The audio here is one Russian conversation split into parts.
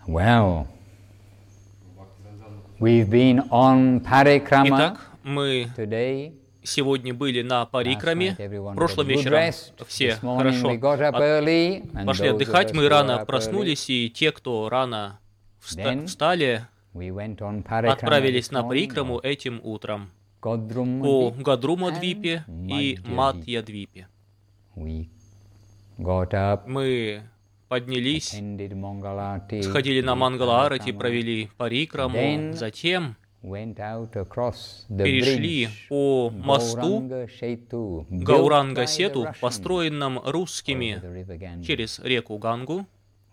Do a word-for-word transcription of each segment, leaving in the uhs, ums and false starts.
Well, we've been on Parikrama. Итак, мы Today. сегодня были на парикраме. Прошлым вечером все хорошо от... пошли отдыхать. Мы рано проснулись, и те, кто рано вста... встали, отправились на парикраму этим утром по Гадрума-двипе и Матья-двипе. Мы поднялись, сходили на Мангала-арати, провели парикраму, затем перешли по мосту Гауранга-сету, построенном русскими через реку Гангу,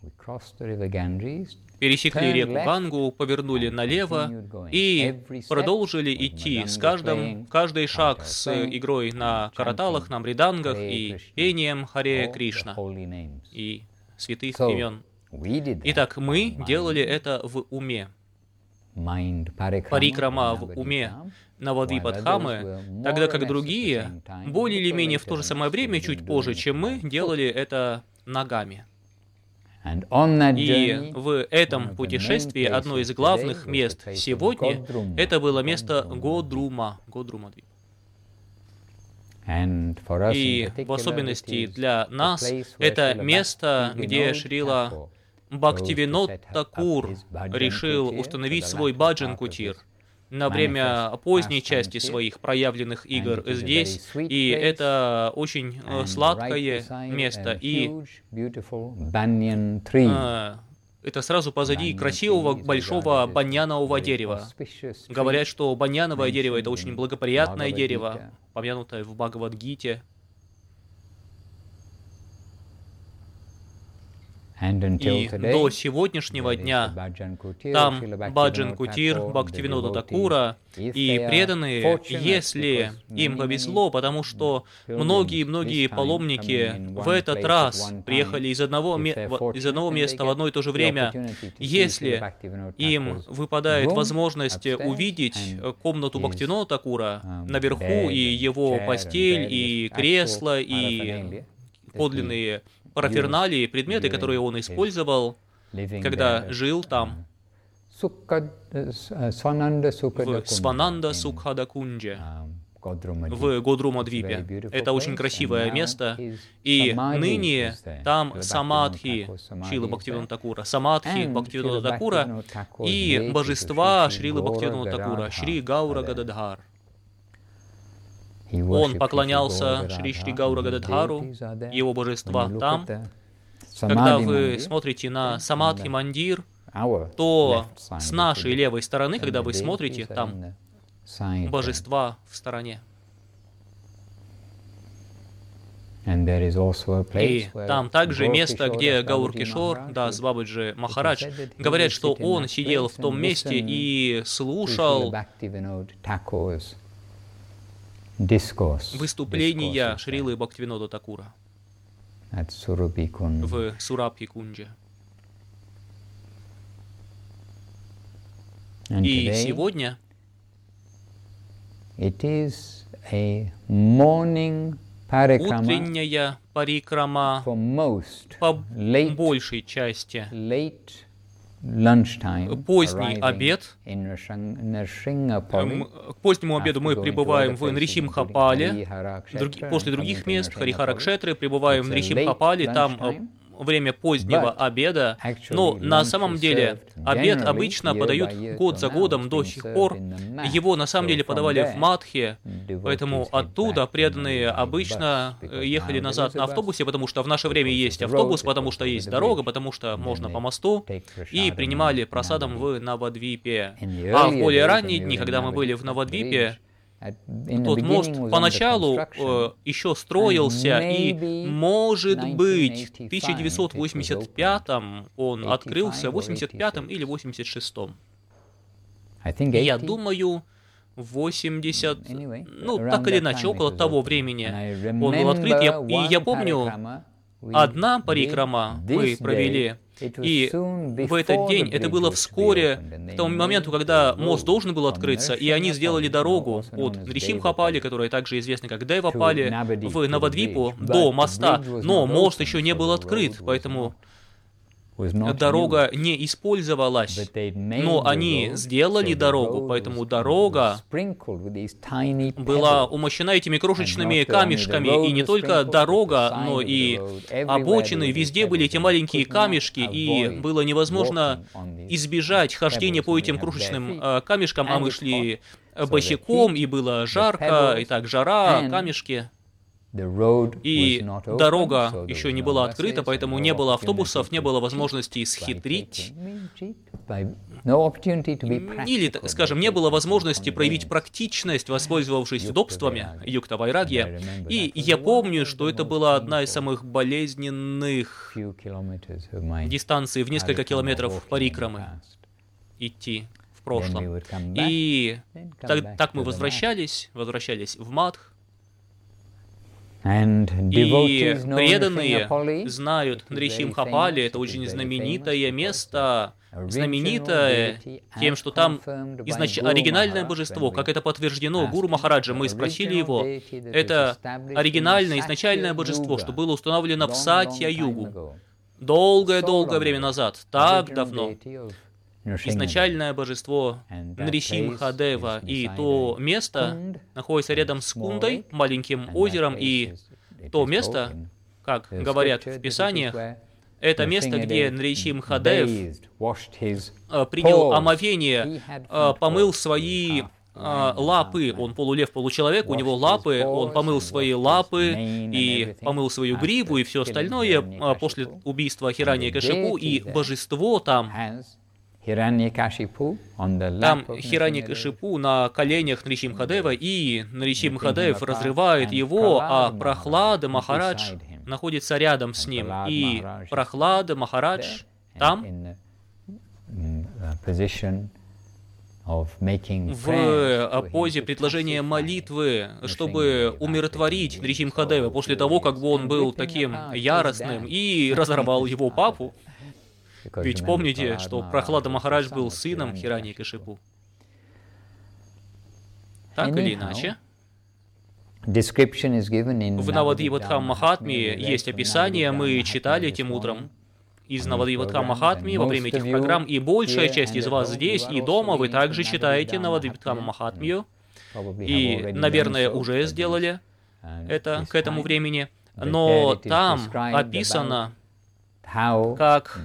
пересекли реку Гангу, повернули налево и продолжили идти с каждым, каждый шаг с игрой на караталах, на мридангах и пением Харе Кришна и святых имен. Итак, мы делали это в уме. Парикрама в уме Навадвипадхамы, тогда как другие, более или менее в то же самое время, чуть позже, чем мы, делали это ногами. И в этом путешествии одно из главных мест сегодня, это было место Годрума. Годрума-двип. И в особенности для нас, это место, где Шрила Бхактивинод Такур решил установить свой баджан-кутир на время поздней части своих проявленных игр здесь, и это очень сладкое место, и это сразу позади красивого большого баньянового дерева. Говорят, что баньяновое дерево — это очень благоприятное дерево, помянутое в Бхагавад-гите. И до сегодняшнего дня там Баджан-кутир Бхактивинода Такура и преданные, если им повезло, потому что многие-многие паломники в этот раз приехали из одного, из одного места в одно и то же время, если им выпадает возможность увидеть комнату Бхактивинода Такура наверху, и его постель, и кресло, и подлинные параферналии, предметы, которые он использовал, когда жил там, в Свананда-Сукхада-кунже, в Годрума-двипе. Это очень красивое место, и ныне там самадхи Шрилы Бхактивинода Такура, самадхи Бхактивинода Такура и божества Шрилы Бхактивинода Такура, Шри Гаура Гададхар. Он поклонялся Шри Шри Гаура Гададхару, его божества там. Когда вы смотрите на Самадхи Мандир, то с нашей левой стороны, когда вы смотрите, там божества в стороне. И там также место, где Гаур Кишор, Дас Бабаджи Махарадж, говорят, что он сидел в том месте и слушал выступления Шрилы Бхактивинода Такура в Сурабхи-кунже. И сегодня утренняя парикрама по большей части, поздний обед. К позднему обеду мы прибываем в Нрисимхапале, после других мест, Харихара-кшетры, прибываем в Нрисимхапале, там время позднего обеда, но на самом деле обед обычно подают год за годом до сих пор. Его на самом деле подавали в Мадхе, поэтому оттуда преданные обычно ехали назад на автобусе, потому что в наше время есть автобус, потому что есть дорога, потому что можно по мосту, и принимали просадом в Навадвипе. А в более ранние дни, когда мы были в Навадвипе, тот мост поначалу э, еще строился, и, может быть, в тысяча девятьсот восемьдесят пятом он открылся, в восемьдесят пятом или восемьдесят шестом. Я думаю, восемьдесят, ну, так или иначе, около того времени он был открыт. Я, и я помню, одна парикрама мы провели, и в этот день, это было вскоре, к тому моменту, когда мост должен был открыться, и они сделали дорогу от Нрисимхапали, которая также известна как Девапали, в Навадвипу, до моста, но мост еще не был открыт, поэтому дорога не использовалась, но они сделали дорогу, поэтому дорога была умощена этими крошечными камешками, и не только дорога, но и обочины, везде были эти маленькие камешки, и было невозможно избежать хождения по этим крошечным э, камешкам, а мы шли босиком, и было жарко, и так жара, камешки. И дорога еще не была открыта, поэтому не было автобусов, не было возможности схитрить. Или, скажем, не было возможности проявить практичность, воспользовавшись удобствами Юкта-Вайрагья. И я помню, что это была одна из самых болезненных дистанций в несколько километров парикрамы идти в прошлом. И так, так мы возвращались, возвращались в Мадх. И преданные знают Нрисимхапали, это очень знаменитое место, знаменитое тем, что там изнач... оригинальное божество, как это подтверждено Гуру Махараджа, мы спросили его, это оригинальное, изначальное божество, что было установлено в Сатья-югу, долгое-долгое время назад, так давно. Изначальное божество Нрисимхадева, и то место находится рядом с Кундой, маленьким озером, и то место, как говорят в Писаниях, это место, где Нрисимхадев принял омовение, помыл свои лапы, он полулев, получеловек, у него лапы, он помыл свои лапы и помыл свою гриву и все остальное после убийства Хираньякашипу, и божество там, Там Хираньякашипу на коленях Нрисимхадева, и Нрисимхадев разрывает его, а Прахлада Махарадж находится рядом с ним. И Прахлада Махарадж там в позе предложения молитвы, чтобы умиротворить Нрисимхадева после того, как он был таким яростным и разорвал его папу. Ведь помните, что Прахлада Махарадж был сыном Хираньякашипу. Так или иначе, в Навадвипадхам Махатме есть описание, мы читали этим утром из Навадвипадхам Махатме во время этих программ, и большая часть из вас здесь и дома, вы также читаете Навадвипадхам Махатмию, и, наверное, уже сделали это к этому времени, но там описано, как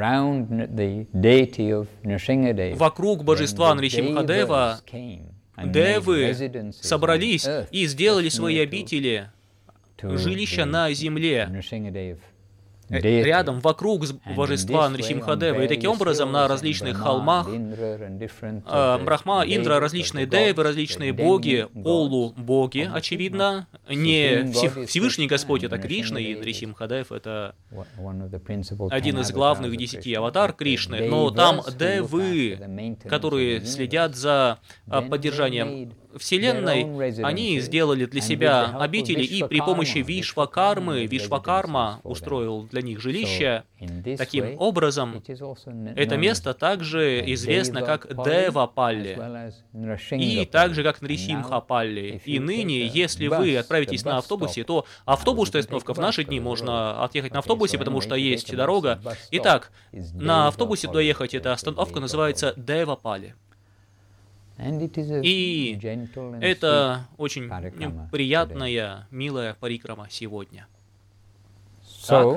вокруг божества Нрисимхадева девы собрались и сделали свои обители, жилища на земле, рядом, вокруг божества Нрисимхадева. И таким образом на различных холмах Брахма, Индра, различные девы, различные боги, полубоги, очевидно, не Всевышний Господь, это Кришна, и Нрисимхадев — это один из главных десяти аватар Кришны, но там девы, которые следят за поддержанием Вселенной, они сделали для себя обители, и при помощи Вишвакармы, Вишвакарма устроил для них жилище. Таким образом, это место также известно как Девапалли, и также как Нрисимхапалли. И ныне, если вы отправитесь на автобусе, то автобусная остановка в наши дни, можно отъехать на автобусе, потому что есть дорога. Итак, на автобусе доехать, эта остановка называется Девапалли. И это очень приятная, милая парикрама сегодня. Так.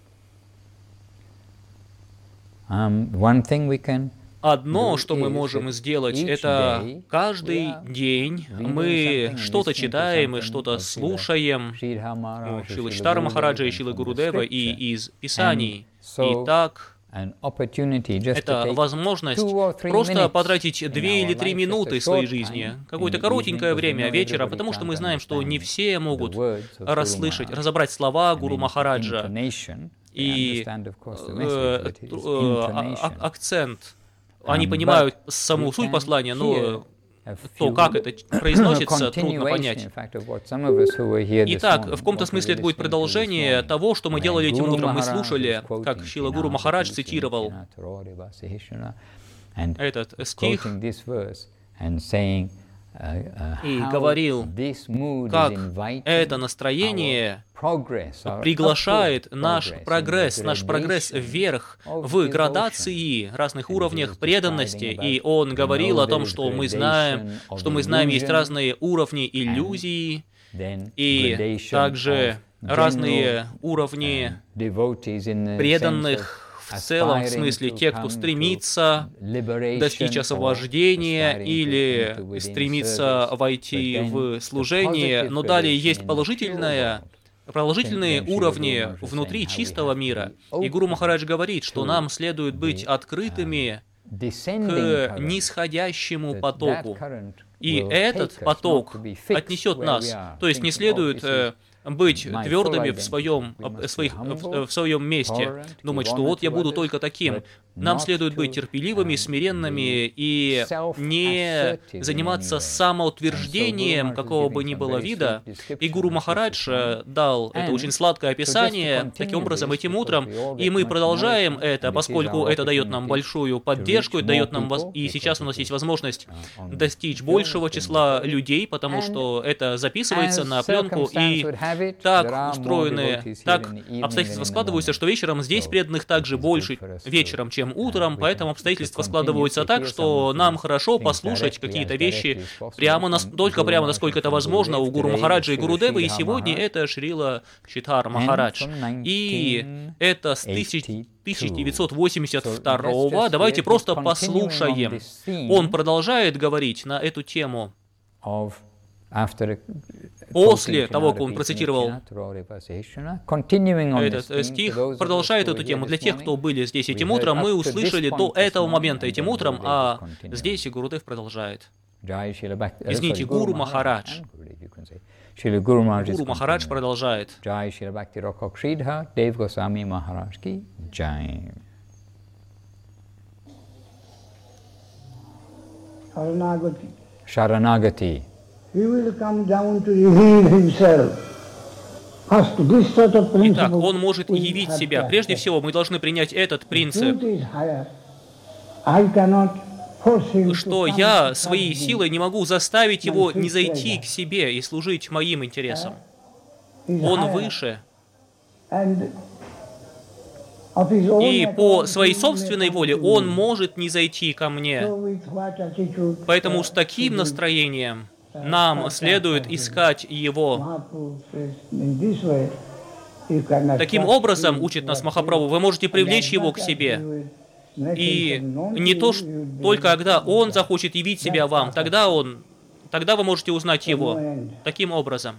Одно, что мы можем сделать, это каждый день мы что-то читаем и что-то слушаем Шрилы Читара Махараджа и Шрилы Гурудева и из Писаний. И так, это возможность просто потратить две или три минуты своей жизни, какое-то коротенькое время вечера, потому что мы знаем, что не все могут расслышать, разобрать слова Гуру Махараджа и э, э, акцент. Они понимают саму суть послания, но то, как это произносится, трудно понять. Итак, в каком-то смысле это будет продолжение того, что мы делали этим утром. Мы слушали, как Шрила Гуру Махарадж цитировал этот стих, и говорил, как это настроение приглашает наш прогресс, наш прогресс вверх в градации разных уровнях преданности. И он говорил о том, что мы знаем, что мы знаем, есть разные уровни иллюзий, и также разные уровни преданных, в целом, в смысле, те, кто стремится достичь освобождения или стремится войти в служение, но далее есть положительное, положительные уровни внутри чистого мира. И Гуру Махарадж говорит, что нам следует быть открытыми к нисходящему потоку. И этот поток отнесет нас. То есть не следует быть твердыми в своем, в, своих, в, в своем месте, думать, что вот я буду только таким. Нам следует быть терпеливыми, смиренными и не заниматься самоутверждением какого бы ни было вида. И Гуру Махарадж дал это очень сладкое описание, таким образом, этим утром, и мы продолжаем это, поскольку это дает нам большую поддержку, это дает нам, и сейчас у нас есть возможность достичь большего числа людей, потому что это записывается на пленку, и так устроены, так обстоятельства складываются, что вечером здесь преданных также больше вечером, чем утром, поэтому обстоятельства складываются так, что нам хорошо послушать какие-то вещи прямо, настолько прямо, насколько это возможно, у Гуру Махараджа и Гурудевы, и сегодня это Шрила Шридхар Махарадж. И это с тысяча девятьсот восемьдесят второго. Давайте просто послушаем. Он продолжает говорить на эту тему. После того, как он процитировал этот стих, продолжает эту тему. Для тех, кто были здесь этим утром, мы услышали до этого момента этим утром, а здесь и Гурудев продолжает. Извините, Гуру Махарадж. Гуру Махарадж продолжает. Sharanagati. Итак, он может явить себя. Прежде всего, мы должны принять этот принцип, что я своей силой не могу заставить его не зайти к себе и служить моим интересам. Он выше. И по своей собственной воле он может не зайти ко мне. Поэтому с таким настроением нам следует искать его. Таким образом, учит нас Махапрабху, вы можете привлечь его к себе. И не то, что только когда он захочет явить себя вам, тогда он, тогда вы можете узнать его. Таким образом.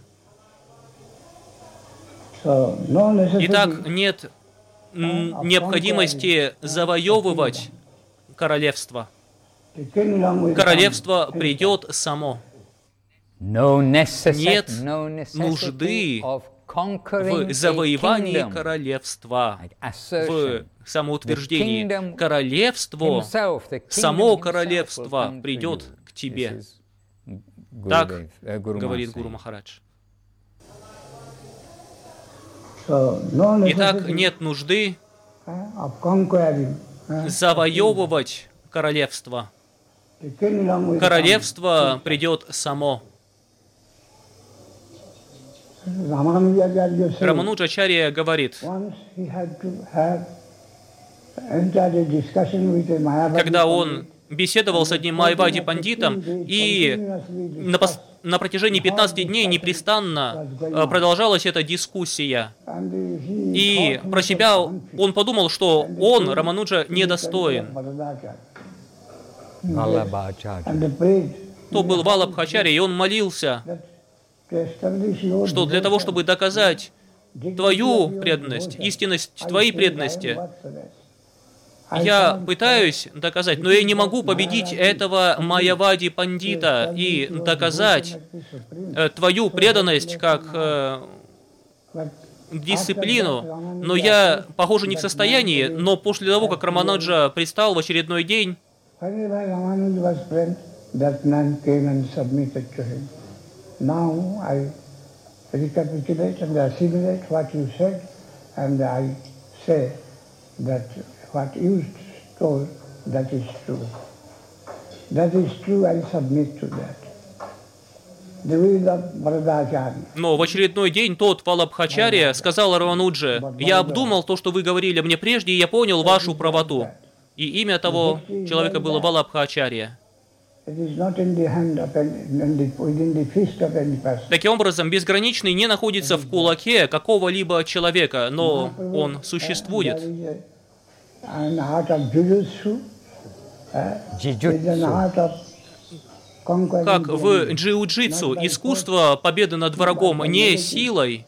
Итак, нет необходимости завоевывать королевство. Королевство придет само. Нет нужды в завоевании королевства, в самоутверждении. Королевство, само королевство придет к тебе. Так говорит Гуру Махарадж. Итак, нет нужды завоевывать королевство. Королевство придет само. Рамануджачарья говорит, когда он беседовал с одним майявади пандитом, и на, на протяжении пятнадцати дней непрестанно продолжалась эта дискуссия. И про себя он подумал, что он, Рамануджа, недостоин. То был Валабхачарья, и он молился, что для того, чтобы доказать твою преданность, истинность твоей преданности, я пытаюсь доказать, но я не могу победить этого майявади пандита и доказать твою преданность как э, дисциплину, но я, похоже, не в состоянии, но после того, как Рамануджа предстал в очередной день, Now I recapitulate and assimilate what you said, and I say that what you told, that is true. That is true, I submit to that. Но в очередной день тот Валабхачарья сказал Рамануджи: «Я обдумал то, что вы говорили мне прежде, и я понял вашу правоту». И имя того человека было Валабхачарья. Таким образом, безграничный не находится в кулаке какого-либо человека, но он существует. Как в джиу-джитсу, искусство победы над врагом не силой.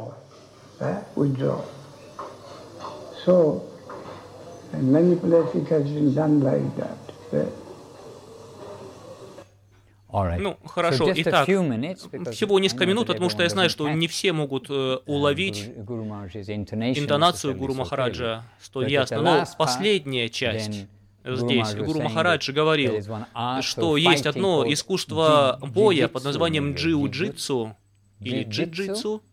Ну, хорошо. Итак, всего несколько минут, потому что я знаю, что не все могут э, уловить интонацию Гуру Махараджа столь ясно. Но последняя часть здесь. Гуру Махарадж говорил, что есть одно искусство боя под названием джиу-джитсу или джиу-джитсу.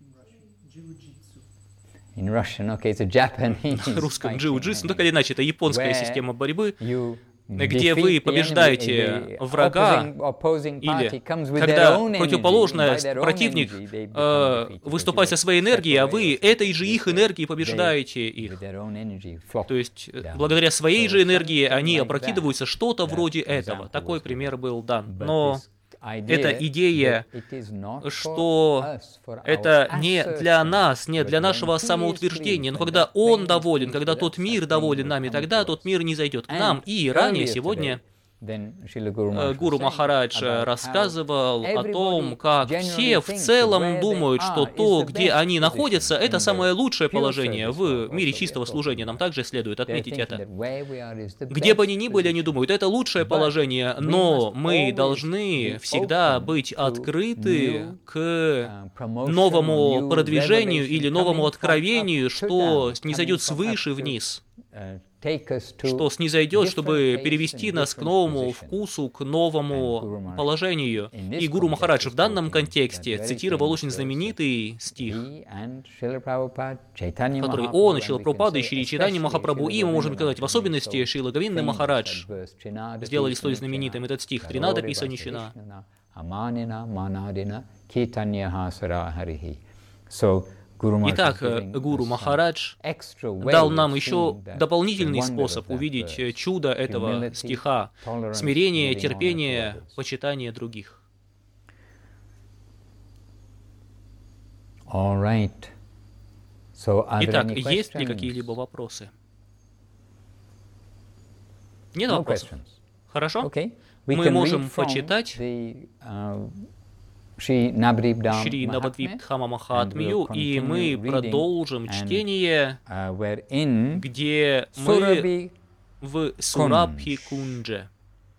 На русском джиу-джитсу, ну так или иначе, это японская система борьбы, где вы побеждаете врага, или когда противоположный противник э, выступает со своей энергией, а вы этой же их энергией побеждаете их. То есть, благодаря своей же энергии они опрокидываются, что-то вроде этого. Такой пример был дан. Но эта идея, что это не для нас, не для нашего самоутверждения, но когда Он доволен, когда тот мир доволен нами, тогда тот мир не зайдет к нам. И ранее сегодня Гуру Махарадж рассказывал о том, как все в целом думают, что то, где они находятся, это самое лучшее положение в мире чистого служения. Нам также следует отметить это. Где бы они ни были, они думают, это лучшее положение, но мы должны всегда быть открыты к новому продвижению или новому откровению, что снизойдет свыше вниз. Что снизойдет, чтобы перевести нас к новому вкусу, к новому положению. И Гуру Махарадж в данном контексте цитировал очень знаменитый стих, который он, и Шрила Прабхупада, и Шри Чайтанья Махапрабху, и, мы можем сказать, в особенности Шрила Говинда Махарадж сделали столь знаменитым этот стих «Тринада Писаничина». Итак, Гуру Махарадж дал нам еще дополнительный способ увидеть чудо этого стиха – смирение, терпение, почитание других. Итак, есть ли какие-либо вопросы? Нет вопросов? Хорошо? Мы можем почитать Шри Навадвипдхама Махатмию, и мы продолжим чтение, где мы в Сурабхи Кундже.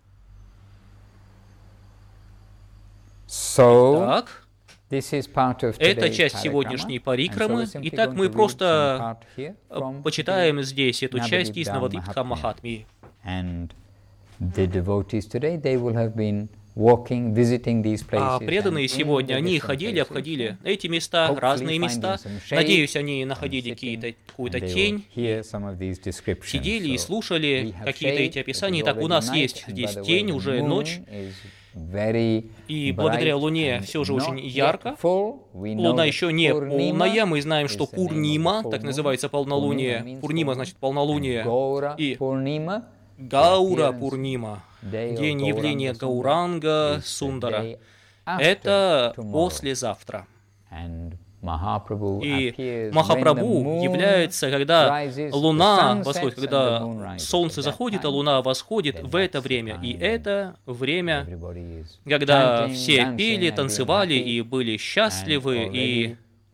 Так, это часть сегодняшней парикрамы. Итак, мы просто почитаем здесь эту часть из Навадвипдхама Махатмии. А преданные сегодня, они ходили, обходили эти места, разные места. Надеюсь, они находили какие-то, какую-то тень, сидели и слушали какие-то эти описания. Итак, у нас есть здесь тень, уже ночь, и благодаря Луне все же очень ярко. Луна еще не полная, мы знаем, что Пурнима, так называется полнолуние, Пурнима значит полнолуние, и Гаура Пурнима, день явления Гауранга Сундара. Это послезавтра. И Махапрабху является, когда Луна восходит, когда Солнце заходит, а Луна восходит в это время. И это время, когда все пели, танцевали и были счастливы, и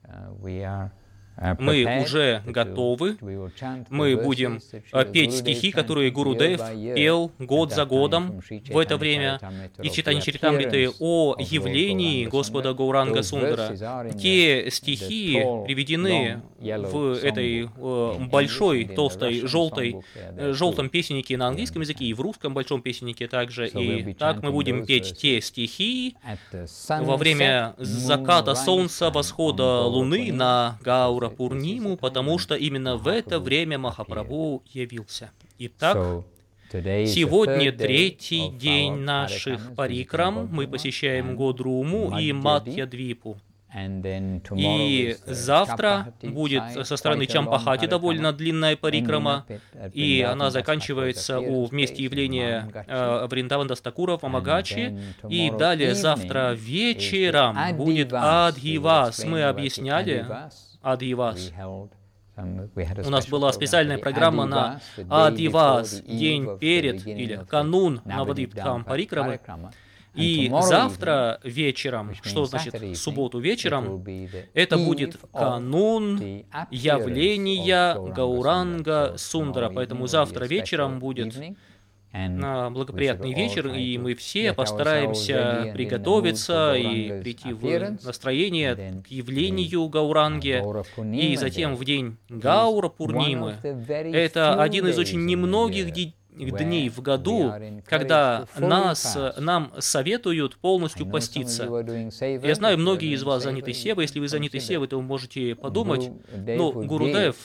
мы уже готовы, мы будем петь стихи, которые Гурудев пел год за годом в это время, и Чайтанья Чаритамриты о явлении Господа Гауранга Сундара. Те стихи приведены в этой большой, толстой, желтой, желтом песеннике на английском языке и в русском большом песеннике также. И так мы будем петь те стихи во время заката солнца, восхода луны на Гаура Пурниму, потому что именно в это время Махапрабху явился. Итак, Сегодня третий день наших парикрам. Мы посещаем Годруму и Мадья-двипу. И завтра будет со стороны Чампахати довольно длинная парикрама, и она заканчивается у месте явления э, Вриндаван-Дастакура в Амагачи. И далее завтра вечером будет Адхивас. Мы объясняли Адхивас. У нас была специальная программа на Адхивас, день перед или канун Навадвипдхам парикрамы. И завтра вечером, что значит в субботу вечером, это будет канун явления Гауранга Сундара. Поэтому завтра вечером будет благоприятный вечер, и мы все постараемся приготовиться и прийти в настроение к явлению Гауранги. И затем в день Гаура Пурнимы, это один из очень немногих дней, дней в году, когда нас, нам советуют полностью поститься. Я знаю, многие из вас заняты севой. Если вы заняты севой, то вы можете подумать, ну, Гурудев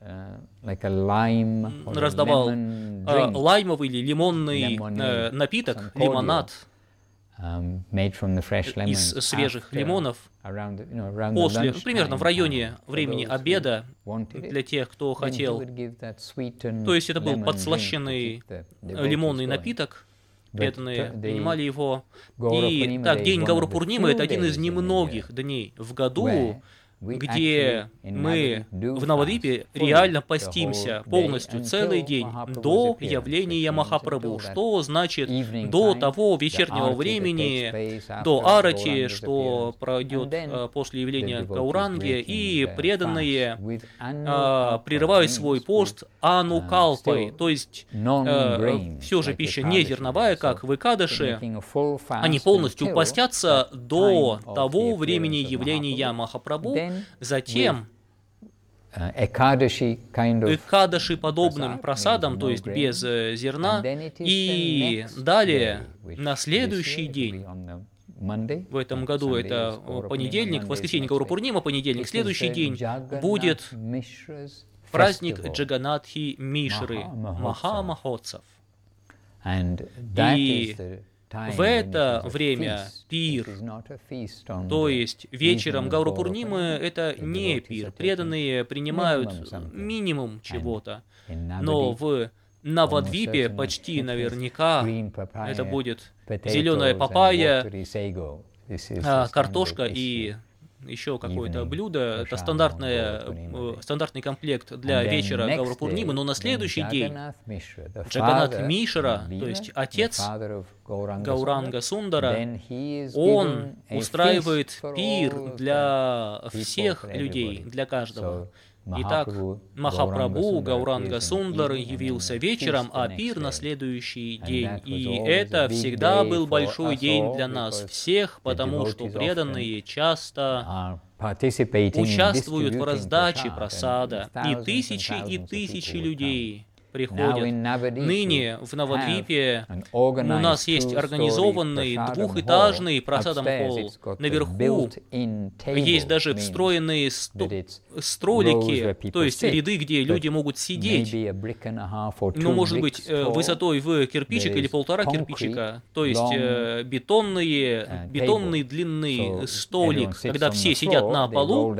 раздавал э, лаймовый или лимонный э, напиток, лимонад из свежих лимонов после, ну, примерно в районе времени обеда для тех, кто хотел. То есть это был подслащенный лимонный напиток, преданные принимали его. И так, день Гаура Пурнимы — это один из немногих дней в году, где мы в Навадвипе реально постимся полностью целый день до явления Махапрабху, что значит до того вечернего времени, до Арати, что пройдет после явления Гауранги, и преданные э, прерывают свой пост анукалпой, то есть э, все же пища не зерновая, как в Экадаши, они полностью постятся до того времени явления Махапрабху. Затем Экадаши подобным просадам, то есть без зерна, и далее на следующий день, в этом году это понедельник, воскресенье Гаура Пурнима, понедельник, следующий день будет праздник Джаганатхи Мишры, Маха Махотсав. И в это время пир, то есть вечером Гаура Пурнимы, это не пир. Преданные принимают минимум чего-то, но в Навадвипе почти наверняка это будет зеленая папайя, картошка и еще какое-то блюдо. Это стандартное, стандартный комплект для вечера Гаура Пурнимы, но на следующий день Джаганат Мишра, то есть отец Гауранга Сундара, он устраивает пир для всех людей, для каждого. Итак, Махапрабху Гауранга Сундар явился вечером, а пир на следующий день. И это всегда был большой день для нас всех, потому что преданные часто участвуют в раздаче прасада, и тысячи и тысячи людей приходят. Ныне в Навадвипе у нас есть организованный двухэтажный прасадам холл. Наверху есть даже встроенные столики, то есть ряды, где люди могут сидеть, ну, может быть, высотой в кирпичик или полтора кирпичика, то есть бетонные, бетонный длинный столик, когда все сидят на полу,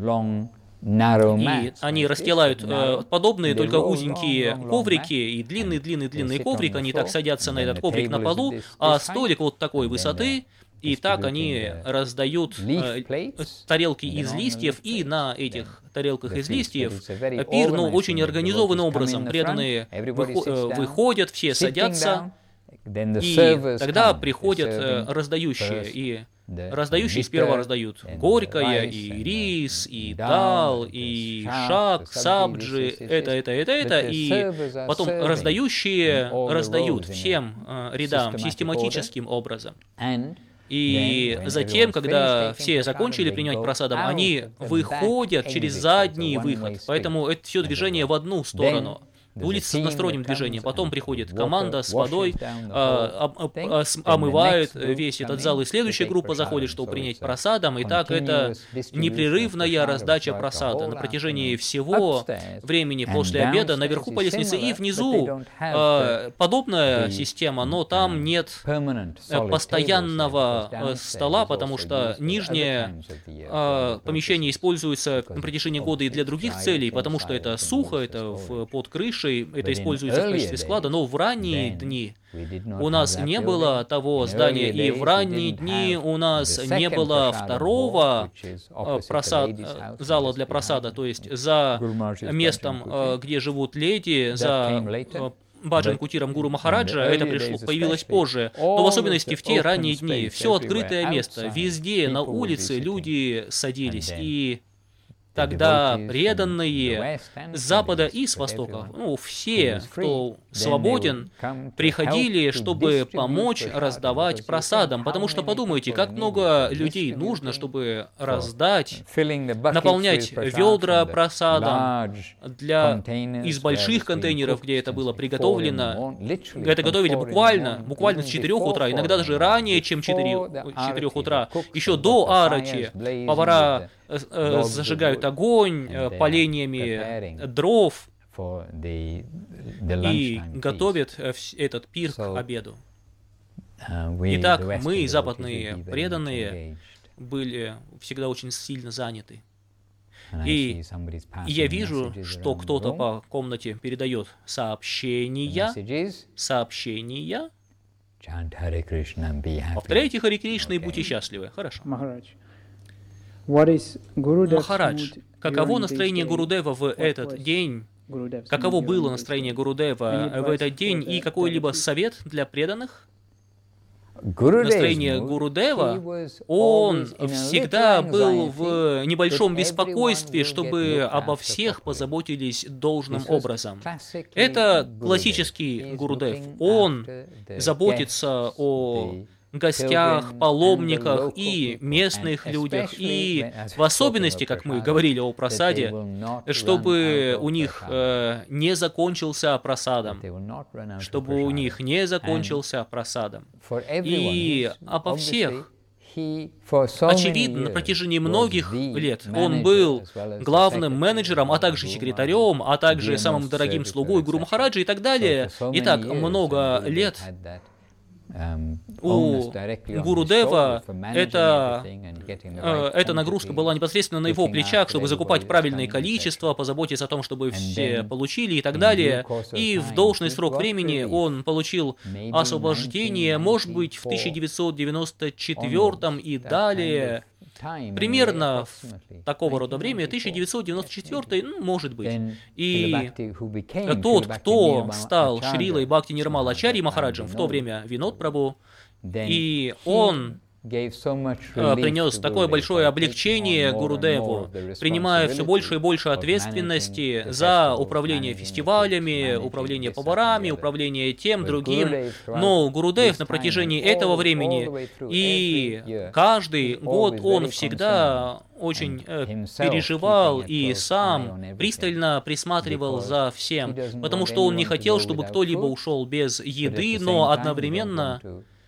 и они расстилают э, подобные, только узенькие коврики, и длинный-длинный-длинный коврик, они так садятся на этот коврик на полу, а столик вот такой высоты, и так они раздают э, тарелки из листьев, и на этих тарелках из листьев пир, ну, очень организованным образом. Преданные выхо- выходят, все садятся, и тогда приходят э, раздающие, и раздающие сперва раздают горькое, и рис, и дал, и шак, сабджи, это, это, это, это, и потом раздающие раздают всем э, рядам систематическим образом. И затем, когда все закончили принимать прасадам, они выходят через задний выход, поэтому это все движение в одну сторону. улица с односторонним движением. Потом приходит команда с водой, а, а, а, омывает весь этот зал, и следующая группа заходит, чтобы принять просадом. И так это непрерывная раздача просада на протяжении всего времени после обеда наверху по лестнице. И внизу а, подобная система, но там нет постоянного стола, потому что нижнее а, помещение используется на протяжении года и для других целей, потому что это сухо, это в, под крышей, это используется в качестве склада, но в ранние дни у нас не было того здания, и в ранние дни у нас не было второго просад, зала для просада, то есть за местом, где живут леди, за Баджан Кутиром Гуру Махараджа, это пришло, появилось позже, но в особенности в те ранние дни, все открытое место, везде на улице люди садились, и тогда преданные с запада и с востока, ну, все, кто свободен, приходили, чтобы помочь раздавать просадам. Потому что подумайте, как много людей нужно, чтобы раздать, наполнять ведра просадом для, из больших контейнеров, где это было приготовлено. Это готовили буквально, буквально с четырёх утра, иногда даже ранее, чем четырёх утра. Еще до арати повара зажигают огонь поленьями дров и готовят этот пир к обеду. Итак, мы, западные преданные, были всегда очень сильно заняты. И я вижу, что кто-то по комнате передает сообщения, сообщения. Повторяйте Харе Кришна и будьте счастливы. Хорошо. Махарадж, каково настроение Гурудева в этот день? Каково было настроение Гурудева в этот день и какой-либо совет для преданных? Настроение Гурудева, он всегда был в небольшом беспокойстве, чтобы обо всех позаботились должным образом. Это классический Гурудев. Он заботится о гостях, паломниках и местных людях, и в особенности, как мы говорили о просаде, чтобы у них э, не закончился просадом, чтобы у них не закончился просадом. И обо всех, очевидно, на протяжении многих лет он был главным менеджером, а также секретарем, а также самым дорогим слугой Гуру Махараджа и так далее. Итак, много лет у Гурудева эта, э, эта нагрузка была непосредственно на его плечах, чтобы закупать правильное количество, позаботиться о том, чтобы все получили и так далее. И в должный срок времени он получил освобождение, может быть, в тысяча девятьсот девяносто четвёртом и далее. Примерно в такого рода время, тысяча девятьсот девяносто четвёртый, ну, может быть. И тот, кто стал Шрилой Бхакти Нирмала Ачарьей Махараджем, в то время Винод Прабху, и он принес такое большое облегчение Гурудеву, принимая все больше и больше ответственности за управление фестивалями, управление поварами, управление тем, другим. Но Гурудев на протяжении этого времени и каждый год он всегда очень э, переживал и сам пристально присматривал за всем, потому что он не хотел, чтобы кто-либо ушел без еды, но одновременно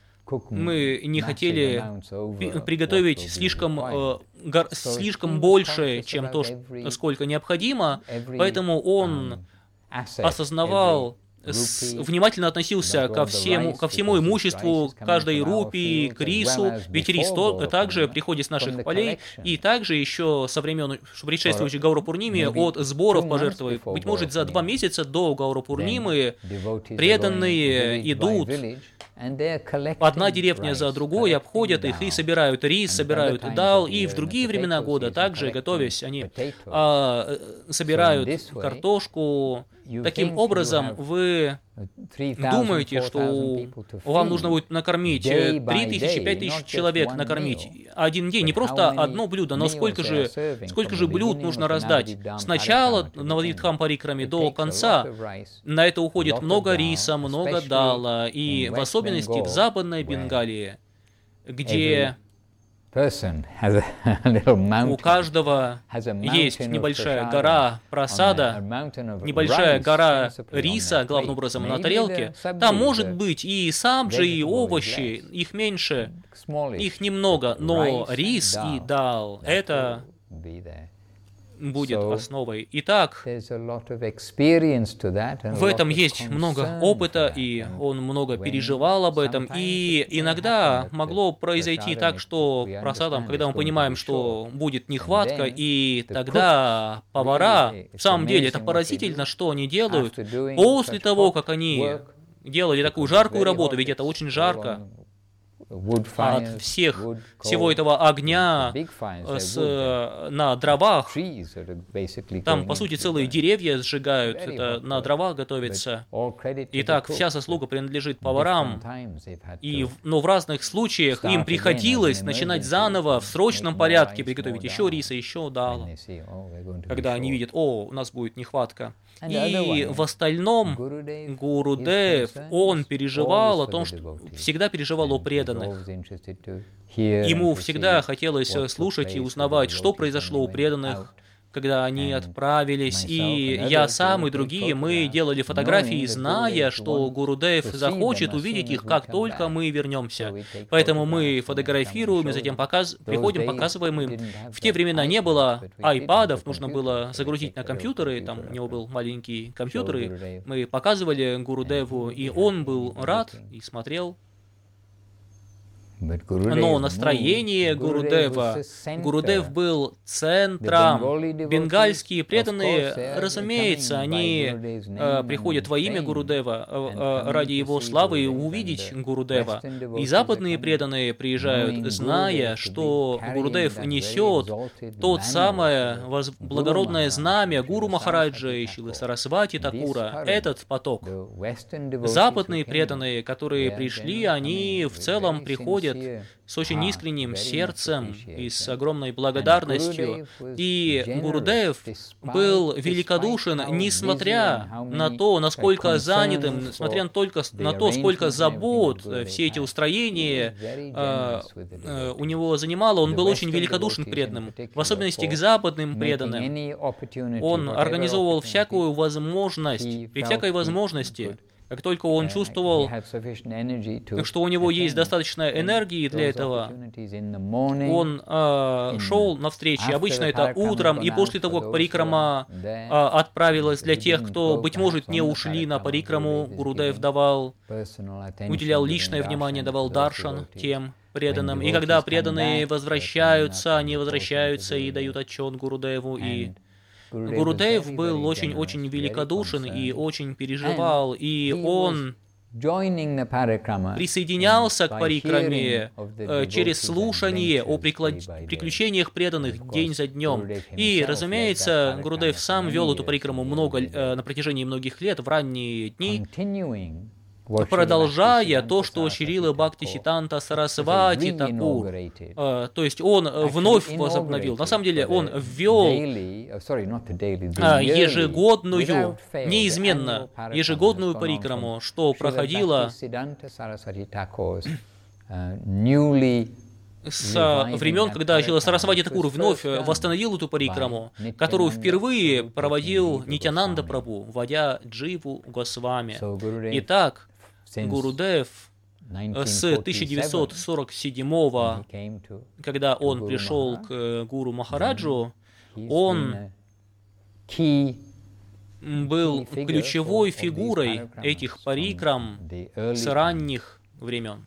мы не хотели приготовить слишком, э, гор, слишком больше, чем то, сколько необходимо, поэтому он осознавал, с, внимательно относился ко всему, ко всему имуществу, каждой рупии, к рису, ведь рис то, также приходит с наших полей, и также еще со времен предшествующей Гаура Пурнимы от сборов пожертвований. Быть может, за два месяца до Гаура Пурнимы преданные идут одна деревня за другой, обходят их и собирают рис, собирают дал, и в другие времена года также, готовясь, они а, собирают картошку. Таким образом, вы думаете, что вам нужно будет накормить три тысячи, пять тысяч человек, накормить один день, не просто одно блюдо, но сколько же, сколько же блюд нужно раздать. Сначала Навадвитхам Парикраме до конца на это уходит много риса, много дала, и в особенности в Западной Бенгалии, где У каждого есть небольшая гора просада, небольшая гора риса, главным образом, на тарелке. Там может быть и сабджи, и овощи, их меньше, их немного, но рис и дал — это будет основой. Итак, в этом есть много опыта, и он много переживал об этом, и иногда могло произойти так, что просадом, когда мы понимаем, что будет нехватка, и тогда повара, в самом деле, это поразительно, что они делают после того, как они делали такую жаркую работу, ведь это очень жарко, от всех, всего этого огня с, на дровах, там, по сути, целые деревья сжигают, это на дровах готовится. Итак, вся заслуга принадлежит поварам, и, но в разных случаях им приходилось начинать заново, в срочном порядке приготовить еще риса, еще дала, когда они видят: о, у нас будет нехватка. И в остальном Гурудев, он переживал о том, что всегда переживал о преданных. Ему всегда хотелось слушать и узнавать, что произошло у преданных, когда они отправились. И я сам, и другие, мы делали фотографии, зная, что Гурудев захочет увидеть их, как только мы вернемся. Поэтому мы фотографируем и затем показ... приходим, показываем им. В те времена не было айпадов, нужно было загрузить на компьютеры, там у него был маленький компьютер, и мы показывали Гурудеву, и он был рад и смотрел. Но настроение Гурудева, Гурудев был центром. Бенгальские преданные, разумеется, они э, приходят во имя Гурудева, э, ради его славы, и увидеть Гурудева. И западные преданные приезжают, зная, что Гурудев несет тот самое воз... благородное знамя Гуру Махараджа и Шилы Сарасвати Такура, этот поток. Западные преданные, которые пришли, они в целом приходят с очень искренним сердцем и с огромной благодарностью. И Гурудев был великодушен, несмотря на то, насколько занятым, несмотря только на то, сколько забот все эти устроения э, э, у него занимало, он был очень великодушен к преданным, в особенности к западным преданным. Он организовывал всякую возможность, при всякой возможности. Как только он чувствовал, что у него есть достаточно энергии для этого, он э, шел на встречи. Обычно это утром, и после того, как парикрама э, отправилась, для тех, кто, быть может, не ушли на парикраму, Гурудев давал, уделял личное внимание, давал даршан тем преданным. И когда преданные возвращаются, они возвращаются и дают отчет Гурудеву, и Гурудев был очень-очень великодушен и очень переживал, и он присоединялся к парикраме э, через слушание о приключениях преданных день за днем. И, разумеется, Гурудев сам вел эту парикраму много, э, на протяжении многих лет, в ранние дни, продолжая то, что Шрила Бхактисиддханта Сарасвати Такур, э, то есть он вновь возобновил. На самом деле он ввел э, ежегодную, неизменно ежегодную парикраму, что проходило с времен, когда Шрила Сарасвати Такур вновь восстановил эту парикраму, которую впервые проводил Нитьянанда Прабху, вводя Дживу Госвами. Итак, Гурудев с тысяча девятьсот сорок седьмого, когда он пришел к Гуру Махараджу, он был ключевой фигурой этих парикрам с ранних времен.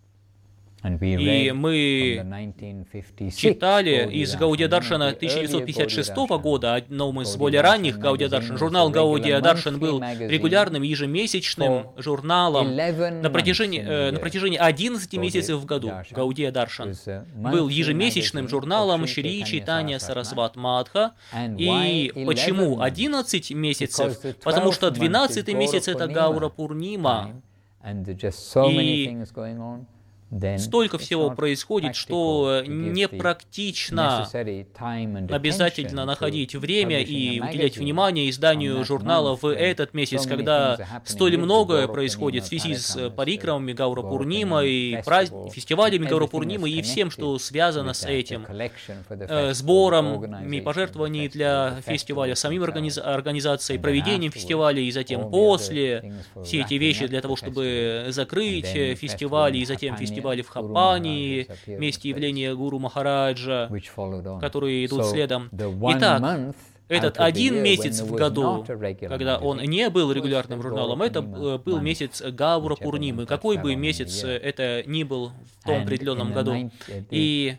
И мы читали из Гаудия Даршана тысяча девятьсот пятьдесят шестого года, одном из более ранних Гаудия Даршан. Журнал Гаудия Даршан был регулярным ежемесячным журналом на протяжении, э, на протяжении одиннадцати месяцев в году. Гаудия Даршан был ежемесячным журналом Шри Чайтанья Сарасват Мадха. И почему одиннадцать месяцев? Потому что двенадцатый месяц — это Гаура Пурнима. И столько всего происходит, что непрактично обязательно находить время и уделять внимание изданию журнала в этот месяц, когда столь многое происходит в связи с парикрамами Гаурапурнима и праздниками, фестивалями Гаурапурнимы и всем, что связано с этим, сбором пожертвований для фестиваля, самим организ... организацией, проведением фестиваля и затем после, все эти вещи для того, чтобы закрыть фестивали и затем фестивали в Хапани, месте явления Гуру Махараджа, которые идут следом. Итак, этот один месяц в году, когда он не был регулярным журналом, это был месяц Гаурапурнимы, какой бы месяц это ни был в том определенном году. И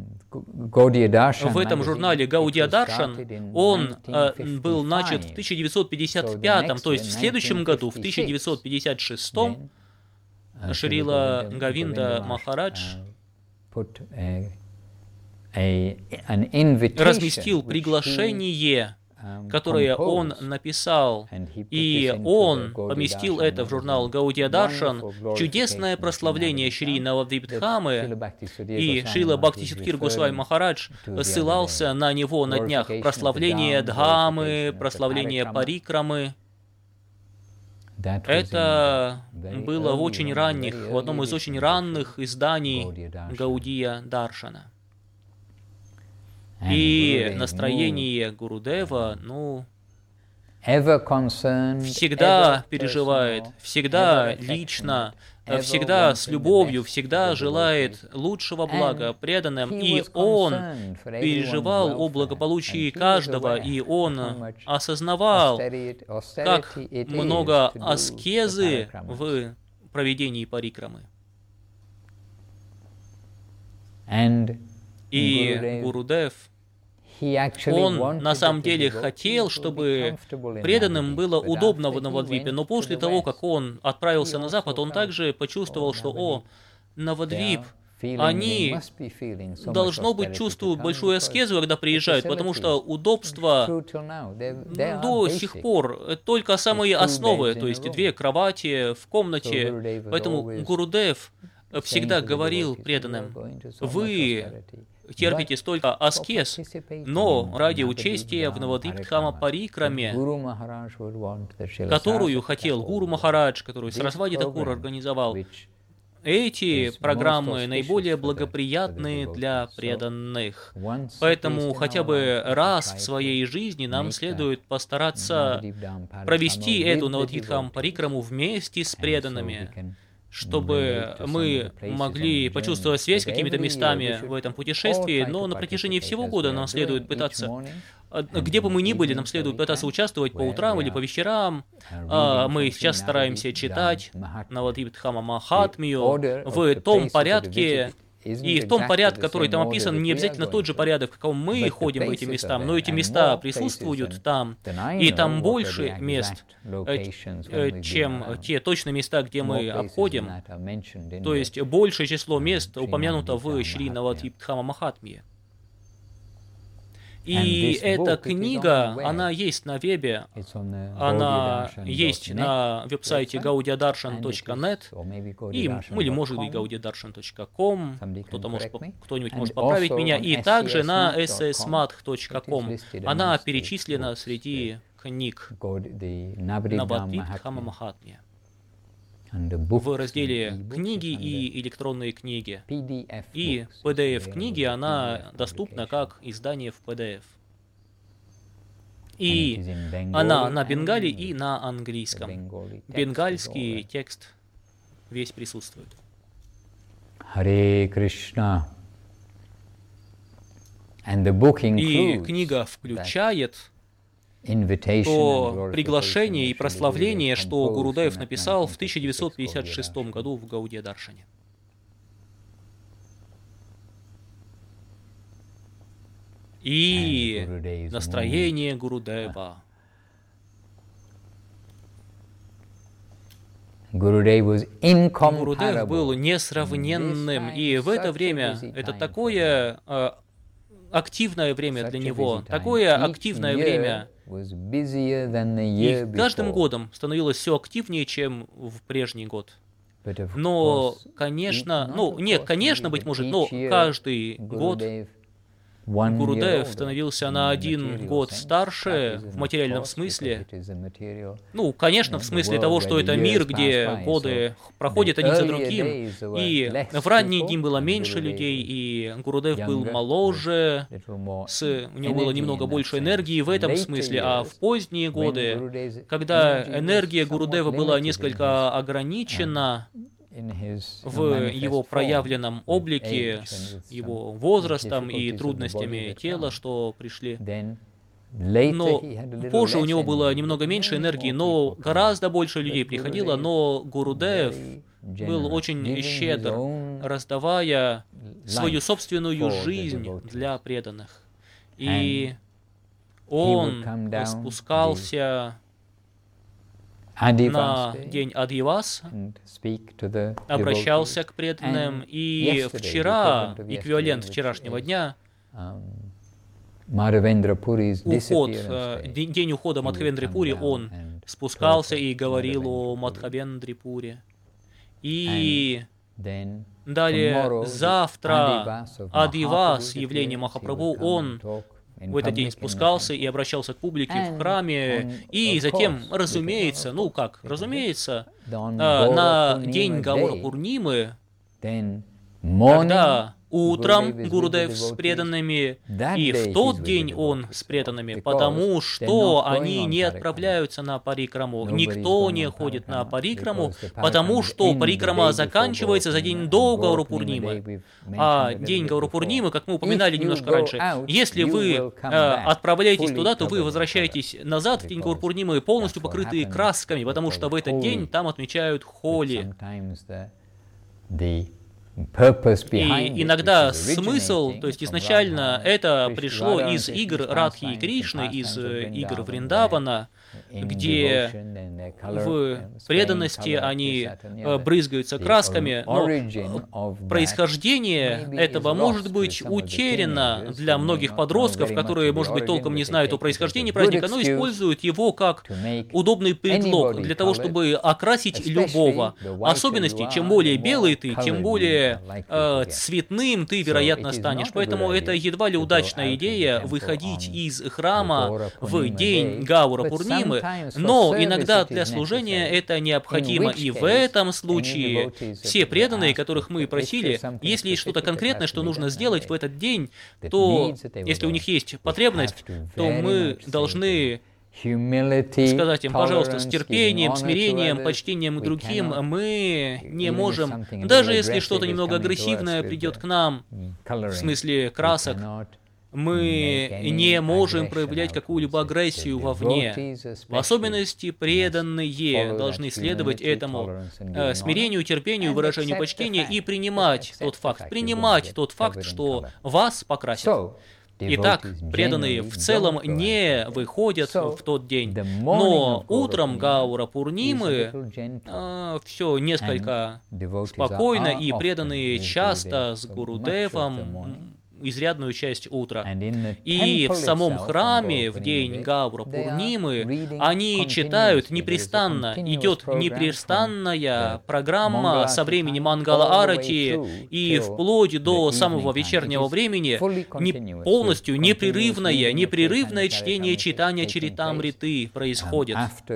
в этом журнале Гаудия Даршан он э, был начат в тысяча девятьсот пятьдесят пятом, то есть в следующем году, в тысяча девятьсот пятьдесят шестом, Шрила Говинда Махарадж разместил приглашение, которое он написал, и он поместил это в журнал Гаудия Даршан, чудесное прославление Шри Навадвипдхамы, и Шрила Бхактисиддхир Госвами Махарадж ссылался на него на днях. Прославление Дхамы, прославление Парикрамы. Это было в очень ранних, в одном из очень ранних изданий Гаудия Даршана. И настроение Гурудева, ну, всегда переживает, всегда лично, всегда с любовью, всегда желает лучшего блага преданным, и он переживал о благополучии каждого, и он осознавал, как много аскезы в проведении парикрамы. И Гурудев, он на самом деле хотел, чтобы преданным было удобно в Навадвипе, но после того, как он отправился на Запад, он также почувствовал, что, о, Навадвип, они, должно быть, чувствуют большую аскезу, когда приезжают, потому что удобства до сих пор только самые основы, то есть две кровати в комнате, поэтому Гурудев всегда говорил преданным: вы терпите столько аскез, но ради участия в Навадвипдхама парикраме, которую хотел Гуру Махарадж, которую Сарасвати Такур организовал, эти программы наиболее благоприятны для преданных. Поэтому хотя бы раз в своей жизни нам следует постараться провести эту Навадвипдхам парикраму вместе с преданными, чтобы мы могли почувствовать связь с какими-то местами в этом путешествии, но на протяжении всего года нам следует пытаться, где бы мы ни были, нам следует пытаться участвовать по утрам или по вечерам. Мы сейчас стараемся читать Навадвипдхама Махатмию в том порядке, и в том порядке, который там описан, не обязательно тот же порядок, в каком мы ходим по этим местам, но эти места присутствуют там, и там больше мест, чем те точные места, где мы обходим, то есть большее число мест упомянуто в Шри Навадвипдхама Махатмии. И эта книга, она есть на вебе, она есть на веб-сайте гауdiadarshan точка нет, и, или может быть gaudiadarshan точка ком, кто-то может, кто-нибудь может поправить меня, и также на эс эс матх точка ком. Она перечислена среди книг Навадвипдхама Махатмия в разделе «Книги и электронные книги». И пи ди эф-книги, она доступна как издание в пи ди эф. И она на бенгале и на английском. Бенгальский текст весь присутствует. Харе Кришна. И книга включает то приглашение и прославление, что Гурудев написал в тысяча девятьсот пятьдесят шестом году в Гаудия Даршане. И настроение Гурудева. Гурудев был несравненным, и в это время, это такое э, активное время для него, такое активное время, и каждым годом становилось все активнее, чем в прежний год. Но, конечно, ну, нет, конечно, быть может, но каждый год Гурудев становился на один год старше в материальном смысле. Ну, конечно, в смысле того, что это мир, где годы проходят один за другим. И в ранние дни было меньше людей, и Гурудев был моложе, с, у него было немного больше энергии в этом смысле. А в поздние годы, когда энергия Гурудева была несколько ограничена в его проявленном облике, с его возрастом и трудностями тела, что пришли. Но позже у него было немного меньше энергии, но гораздо больше людей приходило, но Гурудев был очень щедр, раздавая свою собственную жизнь для преданных. И он спускался на день Адхивас, обращался к преданным, и вчера, эквивалент вчерашнего дня, уход, день ухода Мадхавендрипури, он спускался и говорил о Мадхавендрипуре. И далее, завтра, Адхивас, явление Махапрабху, он в этот день спускался и обращался к публике в храме, и затем, разумеется, ну как, разумеется, на день Гаура Пурнимы, когда утром Гурудев с преданными, и в тот день он с преданными, потому что они не отправляются на парикраму. Никто не ходит на парикраму, потому что парикрама заканчивается за день до Гаура Пурнимы. А день Гаура Пурнимы, как мы упоминали немножко раньше, если вы э, отправляетесь туда, то вы возвращаетесь назад в день Гаура Пурнимы полностью покрытые красками, потому что в этот день там отмечают Холи. И иногда смысл, то есть изначально это пришло из игр Радхи и Кришны, из игр Вриндавана, где в преданности они брызгаются красками, но происхождение этого может быть утеряно для многих подростков, которые, может быть, толком не знают о происхождении праздника, но используют его как удобный предлог для того, чтобы окрасить любого. Особенности, чем более белый ты, тем более э, цветным ты, вероятно, станешь. Поэтому это едва ли удачная идея выходить из храма в день Гаура Пурнимы, но иногда для служения это необходимо. И в этом случае все преданные, которых мы просили, если есть что-то конкретное, что нужно сделать в этот день, то, если у них есть потребность, то мы должны сказать им, пожалуйста, с терпением, смирением, почтением к другим, мы не можем, даже если что-то немного агрессивное придет к нам, в смысле красок, мы не можем проявлять какую-либо агрессию вовне. В особенности преданные должны следовать этому э, смирению, терпению, выражению почтения и принимать тот факт, принимать тот факт, что вас покрасят. Итак, преданные в целом не выходят в тот день, но утром Гаура Пурнимы э, все несколько спокойно, и преданные часто с Гурудевом изрядную часть утра. И в самом храме в день Гаура Пурнимы они читают непрестанно, идет непрестанная программа со времени Мангала Арати и вплоть до самого вечернего времени не, полностью непрерывное, непрерывное чтение читания Чаритамриты происходит.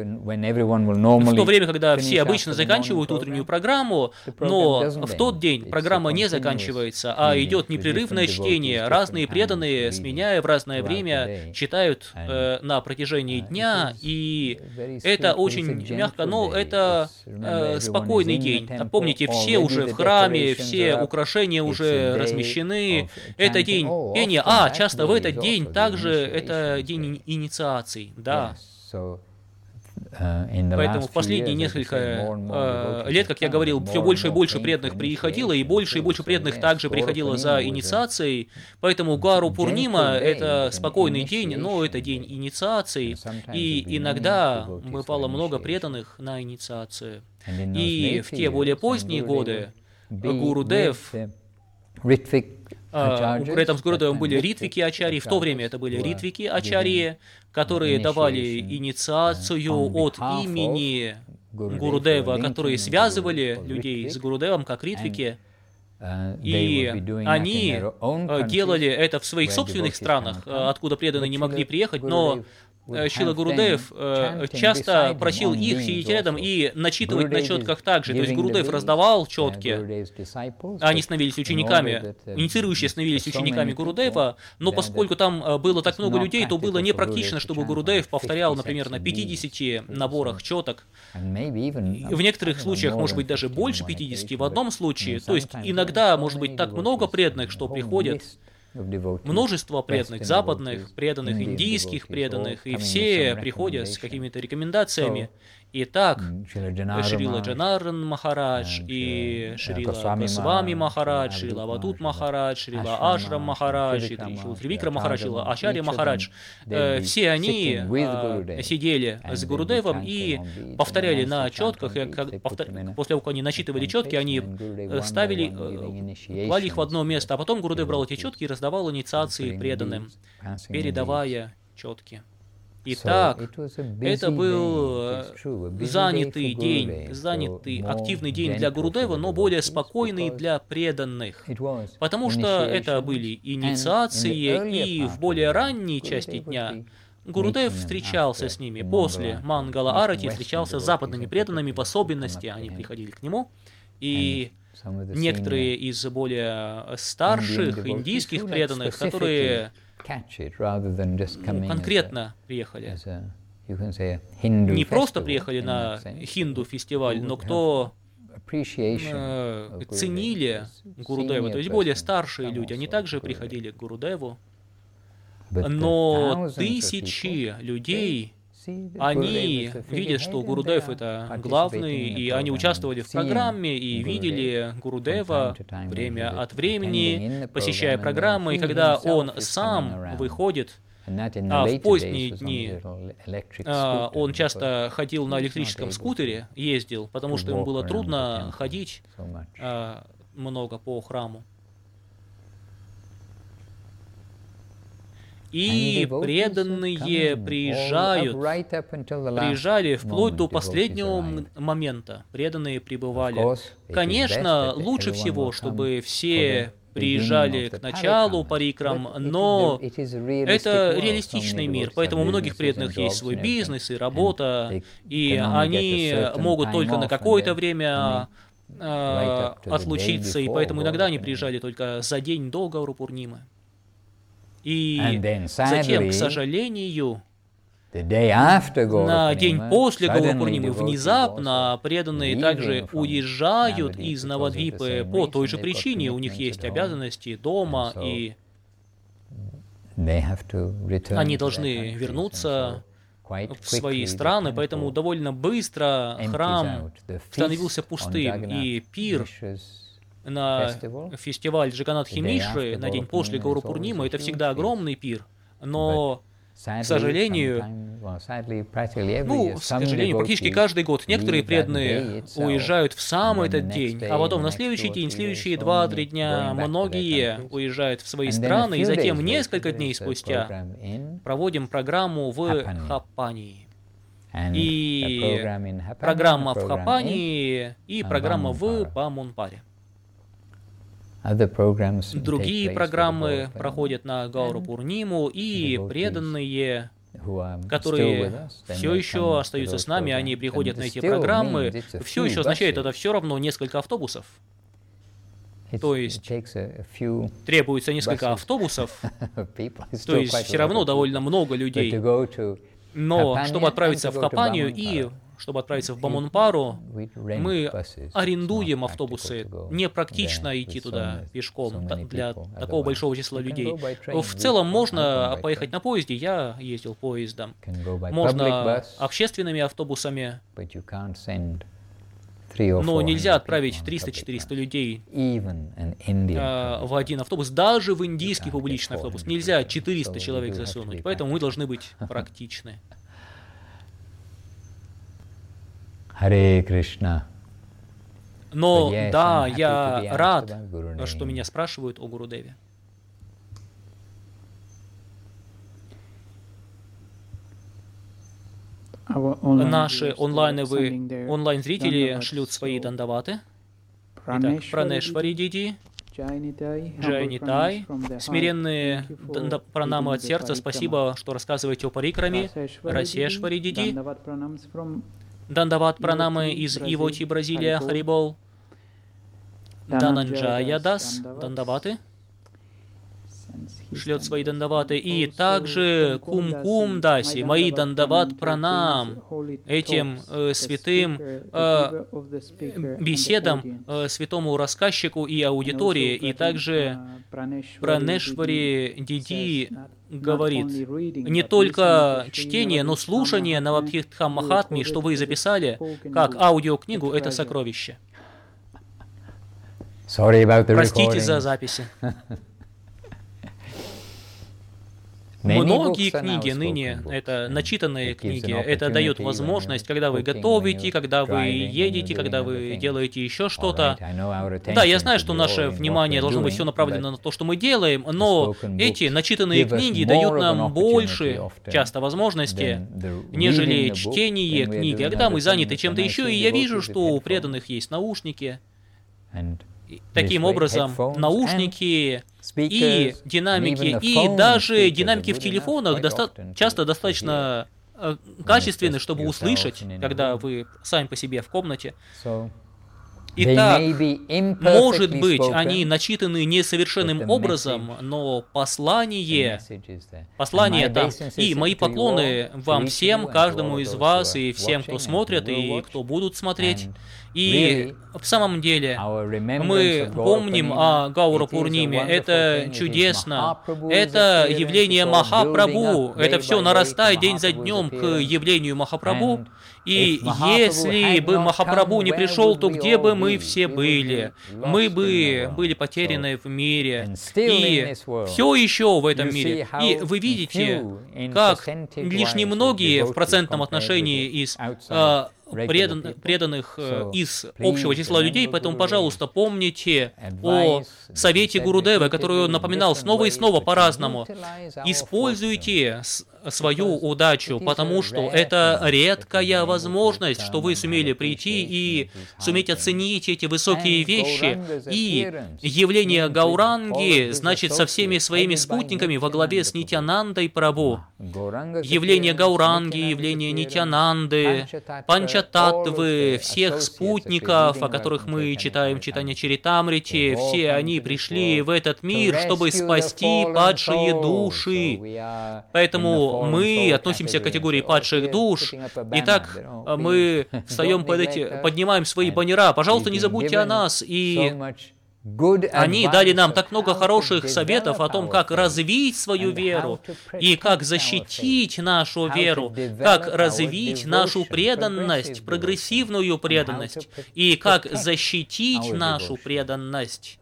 В то время, когда все обычно заканчивают утреннюю программу, но в тот день программа не заканчивается, а идет непрерывное чтение. Разные преданные, сменяя в разное время, читают э, на протяжении дня, и это очень мягко, но это э, спокойный день. Помните, все уже в храме, все украшения уже размещены. Это день пения. А, часто в этот день также это день инициаций, да. Поэтому в последние несколько э, лет, как я говорил, все больше и больше преданных приходило, и больше и больше преданных также приходило за инициацией. Поэтому Гаура Пурнима — это спокойный день, но это день инициации. И иногда бывало много преданных на инициации. И в те более поздние годы Гурудев... Uh, рядом с Гурудевом были ритвики ачарьи, в то время это были ритвики ачарьи, которые давали инициацию от имени Гурудева, которые связывали людей с Гурудевом, как ритвики, и они делали это в своих собственных странах, откуда преданные не могли приехать, но Шрила Гурудев часто просил их сидеть рядом и начитывать на четках также. То есть Гурудев раздавал четки, они становились учениками, инициирующие становились учениками Гурудева, но поскольку там было так много людей, то было непрактично, чтобы Гурудев повторял, например, на пятидесяти наборах четок. В некоторых случаях, может быть, даже больше пятидесяти в одном случае. То есть иногда, может быть, так много преданных, что приходят множество преданных, западных преданных, индийских преданных, и все приходят с какими-то рекомендациями. Итак, Шрила Джанаран Махарадж, и Шрила Госвами Махарадж, Шрила Авадут Махарадж, Шрила Ашрам Махарадж, Шрила Тривикрам Махарадж, Шрила Ачарья Махарадж, все они сидели с Гурудевом и повторяли на четках, и после того, как они начитывали четки, они ставили, клали их в одно место, а потом Гурудев брал эти четки и раздавал инициации преданным, передавая четки. Итак, это был занятый день, занятый, активный день для Гурудева, но более спокойный для преданных, потому что это были инициации, и в более ранней части дня Гурудев встречался с ними. После Мангала Арати встречался с западными преданными, в особенности они приходили к нему, и некоторые из более старших индийских преданных, которые конкретно приехали, не просто приехали на хинду-фестиваль, но кто э, ценили Гурудева, то есть более старшие люди, они также приходили к Гурудеву, но тысячи людей, они видят, что Гурудев это главный, и они участвовали в программе и видели Гурудева время от времени, посещая программы, и когда он сам выходит, а в поздние дни а, он часто ходил на электрическом скутере, ездил, потому что ему было трудно ходить а, много по храму. И преданные приезжают, приезжали вплоть до последнего момента. Преданные пребывали. Конечно, лучше всего, чтобы все приезжали к началу парикрам, но это реалистичный мир, поэтому у многих преданных есть свой бизнес и работа, и они могут только на какое-то время э, отлучиться, и поэтому иногда они приезжали только за день до Гауру-Пурнимы. И затем, к сожалению, на день после Гауру-Пурнимы внезапно преданные также уезжают из Навадвипы по той же причине. У них есть обязанности дома, и они должны вернуться в свои страны, поэтому довольно быстро храм становился пустым, и пир на фестиваль Джаганатхи Мишры на день после Гауру-Пурнимы это всегда огромный пир, но, к сожалению, ну, к сожалению, практически каждый год некоторые преданные уезжают в сам этот день, а потом на следующий день, следующие два-три дня многие уезжают в свои страны, и затем несколько дней спустя проводим программу в Хаппании. И программа в Хаппании и программа в Бамунпаре. Другие программы проходят на Гауру-Пурниму, и преданные, которые все еще остаются с нами, они приходят на эти программы, все еще означает это все равно несколько автобусов. То есть требуется несколько автобусов, то есть все равно довольно много людей. Но чтобы отправиться в Хапанию и чтобы отправиться в Бамунпару, мы арендуем автобусы. Непрактично идти туда пешком для такого большого числа людей. В целом можно поехать на поезде, я ездил поездом. Можно общественными автобусами, но нельзя отправить триста-четыреста людей э, в один автобус. Даже в индийский публичный автобус нельзя четыреста человек засунуть, поэтому мы должны быть практичны. Харе Кришна. Но да, я рад, что меня спрашивают о Гурудеве. Наши онлайновые, онлайн-зрители шлют свои дандаваты. Итак, Пранешвари Диди, Джайнитай, смиренные пранамы от сердца, спасибо, что рассказываете о парикраме. Расешвари Диди, Дандават пранамы из Ивоти, Бразилия, Харибол. Дананджая Дас, дандаваты, шлет свои дандаваты. И также Кум-Кум Даси, мои дандават пранам, этим э, святым э, беседам, э, святому рассказчику и аудитории. И также Пранешвари Диди говорит, не только чтение, но слушание Навабхидхам Махатми, что вы записали, как аудиокнигу, это сокровище. Простите за записи. Многие книги ныне, это начитанные книги, это дает возможность, когда вы готовите, когда вы едете, когда вы делаете еще что-то. Да, я знаю, что наше внимание должно быть все направлено на то, что мы делаем, но эти начитанные книги дают нам больше, часто, возможности, нежели чтение книги. Когда мы заняты чем-то еще, и я вижу, что у преданных есть наушники. Таким образом, наушники и динамики, и даже динамики в телефонах доста часто достаточно э, качественны, чтобы услышать, когда вы сами по себе в комнате. Итак, может быть, они начитаны несовершенным образом, но послание, послание там. И мои поклоны вам всем, каждому из вас, и всем, кто смотрит, и кто будут смотреть. И в самом деле мы помним о Гаура Пурниме, это чудесно, это явление Махапрабху, это все нарастает день за днем к явлению Махапрабху. И если бы Махапрабху не пришел, то где бы мы все были? Мы бы были потеряны в мире. И все еще в этом мире. И вы видите, как лишь немногие в процентном отношении из э, предан, преданных э, из общего числа людей, поэтому, пожалуйста, помните о совете Гурудева, который он напоминал снова и снова по-разному. Используйте свою удачу, потому что это редкая возможность, что вы сумели прийти и суметь оценить эти высокие вещи. И явление Гауранги, значит, со всеми своими спутниками во главе с Нитянандой Прабху. Явление Гауранги, явление Нитянанды, Панчататтвы, всех спутников, о которых мы читаем в Чайтанья Чаритамрите, все они пришли в этот мир, чтобы спасти падшие души. Поэтому мы относимся к категории падших душ. Итак, мы встаем под эти, поднимаем свои баннера. Пожалуйста, не забудьте о нас. И они дали нам так много хороших советов о том, как развить свою веру, и как защитить нашу веру, как развить нашу преданность, прогрессивную преданность, и как защитить нашу преданность,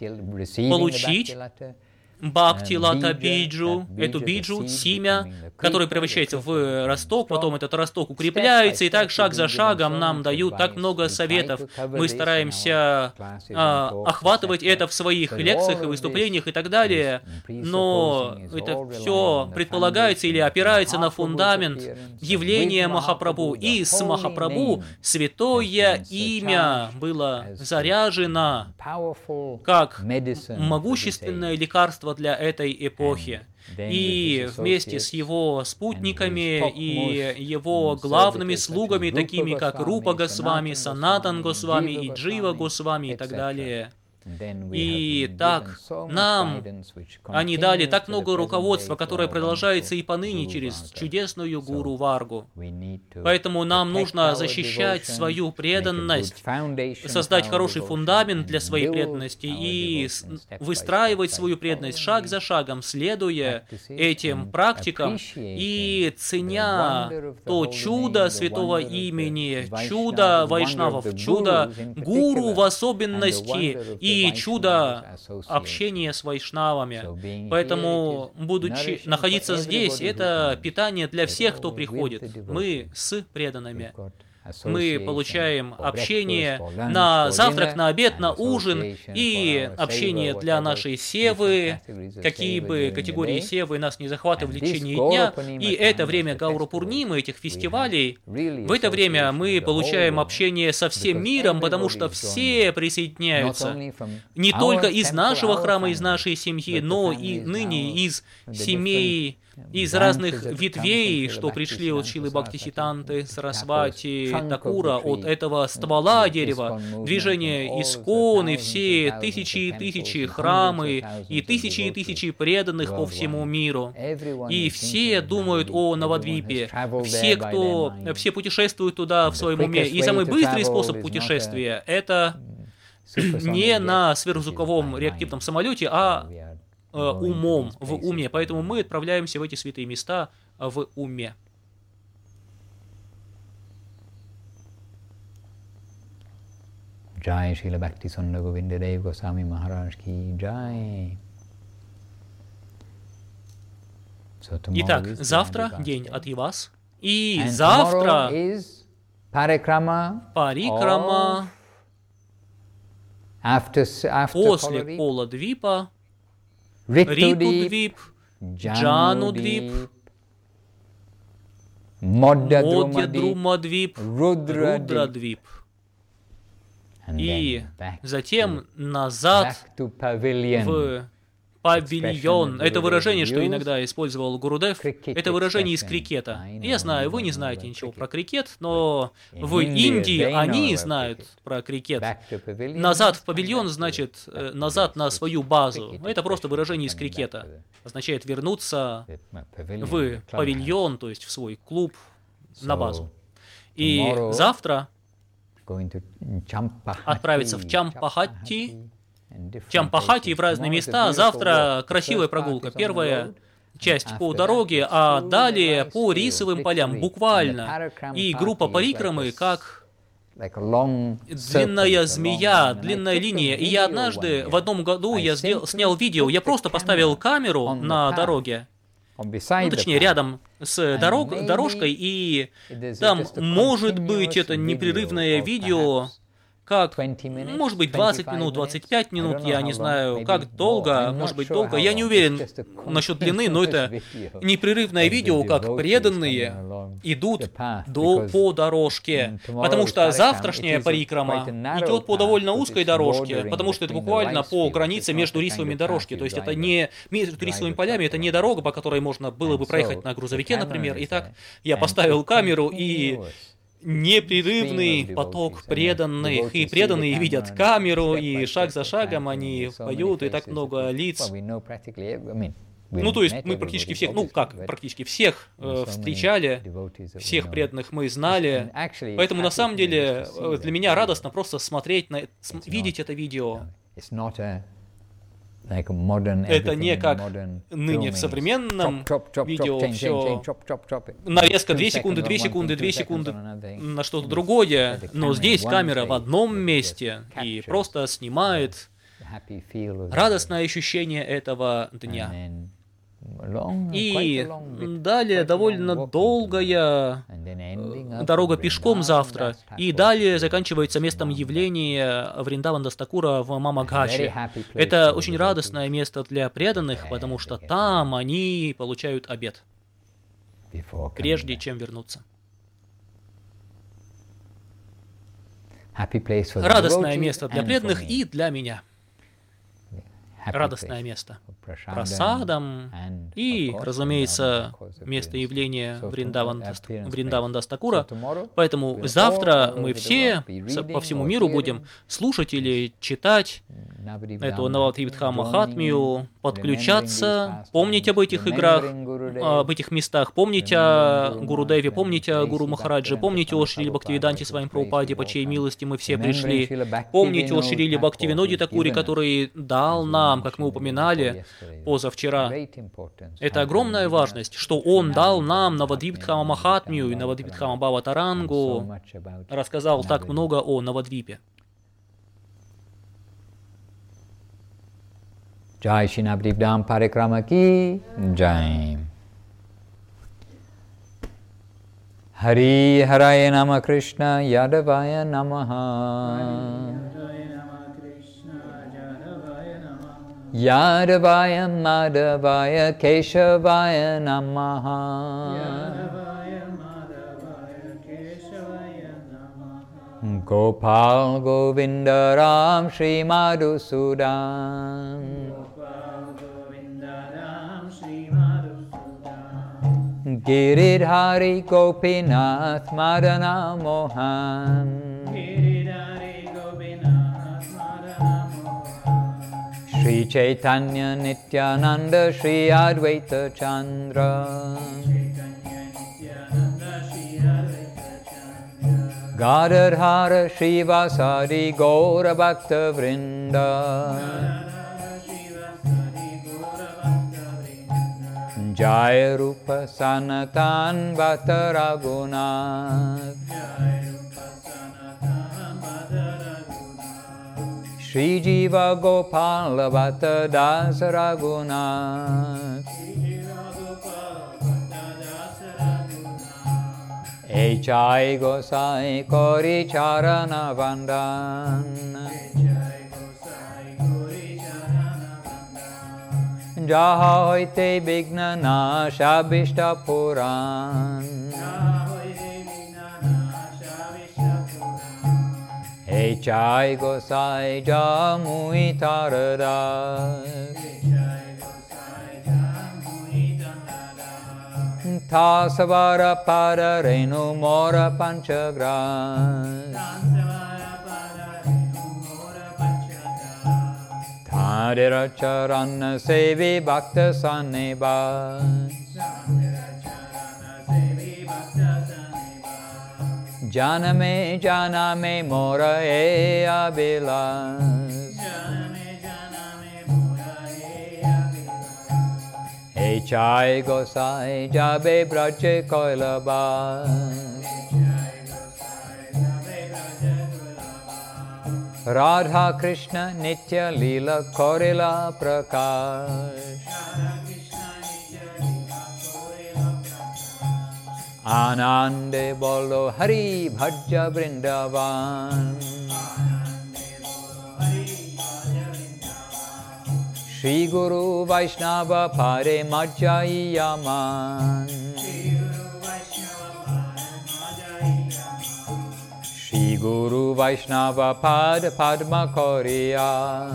получить Бхакти Лата Биджу, эту биджу, семя, которое превращается в росток, потом этот росток укрепляется, и так шаг за шагом нам дают так много советов. Мы стараемся а, охватывать это в своих лекциях и выступлениях и так далее, но это все предполагается или опирается на фундамент явления Махапрабху. И с Махапрабху святое имя было заряжено как могущественное лекарство для этой эпохи. И вместе с его спутниками и его главными слугами, такими как Рупа Госвами, Санатан Госвами и Джива Госвами и так далее. И так нам они дали так много руководства, которое продолжается и поныне через чудесную Гуру Варгу. Поэтому нам нужно защищать свою преданность, создать хороший фундамент для своей преданности и выстраивать свою преданность шаг за шагом, следуя этим практикам и ценя то чудо святого имени, чудо вайшнавов, чудо гуру в особенности и И чудо общения с вайшнавами. Поэтому, будучи находиться здесь, это питание для всех, кто приходит. Мы с преданными. мы получаем общение на завтрак, на обед, на ужин и общение для нашей севы, какие бы категории севы нас не захватывали в течение дня. И это время Гаурапурнимы, этих фестивалей, в это время мы получаем общение со всем миром, потому что все присоединяются не только из нашего храма, из нашей семьи, но и ныне из семей, из разных ветвей, что пришли от Шилы Бхактисиданты, Сарасвати, Такура, от этого ствола дерева, движение Искон и все тысячи и тысячи храмы и тысячи и тысячи преданных по всему миру. И все думают о Навадвипе. Все, кто, все путешествуют туда в своем уме. И самый быстрый способ путешествия — это не на сверхзвуковом реактивном самолете, а умом, в уме. Поэтому мы отправляемся в эти святые места в уме. Jai Srila Bhaktisunda Govinda Dev Goswami Maharaj ki Jai. Итак, завтра день Атьявас. И завтра парикрама после Кола-двипа, Риту-двип, Джану-двип, Модья-друма-двип, Рудра-двип. И затем назад в павильон. Это выражение, что иногда использовал Гурудев, это выражение из крикета. Я знаю, вы не знаете ничего про крикет, но в Индии они знают про крикет. Назад в павильон значит назад на свою базу. Это просто выражение из крикета. Означает вернуться в павильон, то есть в свой клуб, на базу. И завтра отправиться в Чампахати, Чампахати в разные места. Завтра красивая прогулка. Первая часть по дороге, а далее по рисовым полям, буквально. И группа парикрамы как длинная змея, длинная линия. И я однажды, в одном году, я сделал, снял видео, я просто поставил камеру на дороге, ну, точнее, рядом с дорог, дорожкой, и там, может быть, это непрерывное видео, как, может быть, двадцать минут, двадцать пять минут, я не знаю, как долго, может быть, долго, я не уверен насчет длины, но это непрерывное видео, как преданные идут до, по дорожке, потому что завтрашняя парикрама идет по довольно узкой дорожке, потому что это буквально по границе между рисовыми дорожки, то есть это не между рисовыми полями, это не дорога, по которой можно было бы проехать на грузовике, например. Итак, я поставил камеру, и непрерывный поток преданных, и преданные видят камеру, и шаг за шагом они поют, и так много лиц. Ну, то есть мы практически всех, ну как, практически всех э, встречали, всех преданных мы знали, поэтому на самом деле для меня радостно просто смотреть, на, видеть это видео. Это не как ныне в современном видео все нарезка две секунды, две секунды, две секунды на что-то другое, но здесь камера в одном месте и просто снимает радостное ощущение этого дня. И далее довольно долгая дорога пешком завтра, и далее заканчивается местом явления Вриндаван-Дастакура в Мамагаче. Это очень радостное место для преданных, потому что там они получают обед, прежде чем вернуться. Радостное место для преданных и для меня. Радостное место. Прасадом и, разумеется, место явления Вриндаван-Дастакура. Поэтому завтра мы все по всему миру будем слушать или читать эту Навадвипха Махатмию, подключаться, помнить об этих играх, об этих местах, помнить о Гурудеве, помнить о Гуру Махараджи, помнить о Шриле Бхактивиданте Свами Прабхупаде, по чьей милости мы все пришли, помнить о Шриле Бхактивиноде Такуре, который дал нам, как мы упоминали позавчера. Это огромная важность, что он дал нам Навадвипха Махатмию и Навадвипха Бхаватарангу, рассказал так много о Навадвипе. Jai Shri Navadvipdham Parikrama ki Jai. Hari Haraya Nama Krishna Yadavaya Namaha Yadavaya Madhavaya Keshavaya Namaha Gopal Govinda Ram Shri Madhusudan Giridhari Gopinath Madana Mohan Shri Chaitanya Nityananda Shri Advaita Chandra Gadadhara Shri Vasadi Gaura Bhakta Vrinda Jai Rupa Sanatan Bhatta Raghunath Shri Jiva Gopala Bhatta Das Raghunath Echai Gosai Kori Charana Vandan Jaha hoite Bigna Nasha Bishta Puran Echai Gosai Jamui Taradas Tasavara Pada Renu Mora Panchagras Tadira Charana Sevi Bhakta Sanibas Janame Janame Mora E Abhilas Echai Gosai Jabe Braje Koilabas Radha Krishna Nitya Leela Korila Prakash Anande Bolo Hari Bhaja Vrindavan Shri Guru Vaishnava Pare Majjai Yaman Shri Guru Vaishnava Pad Padma Koriya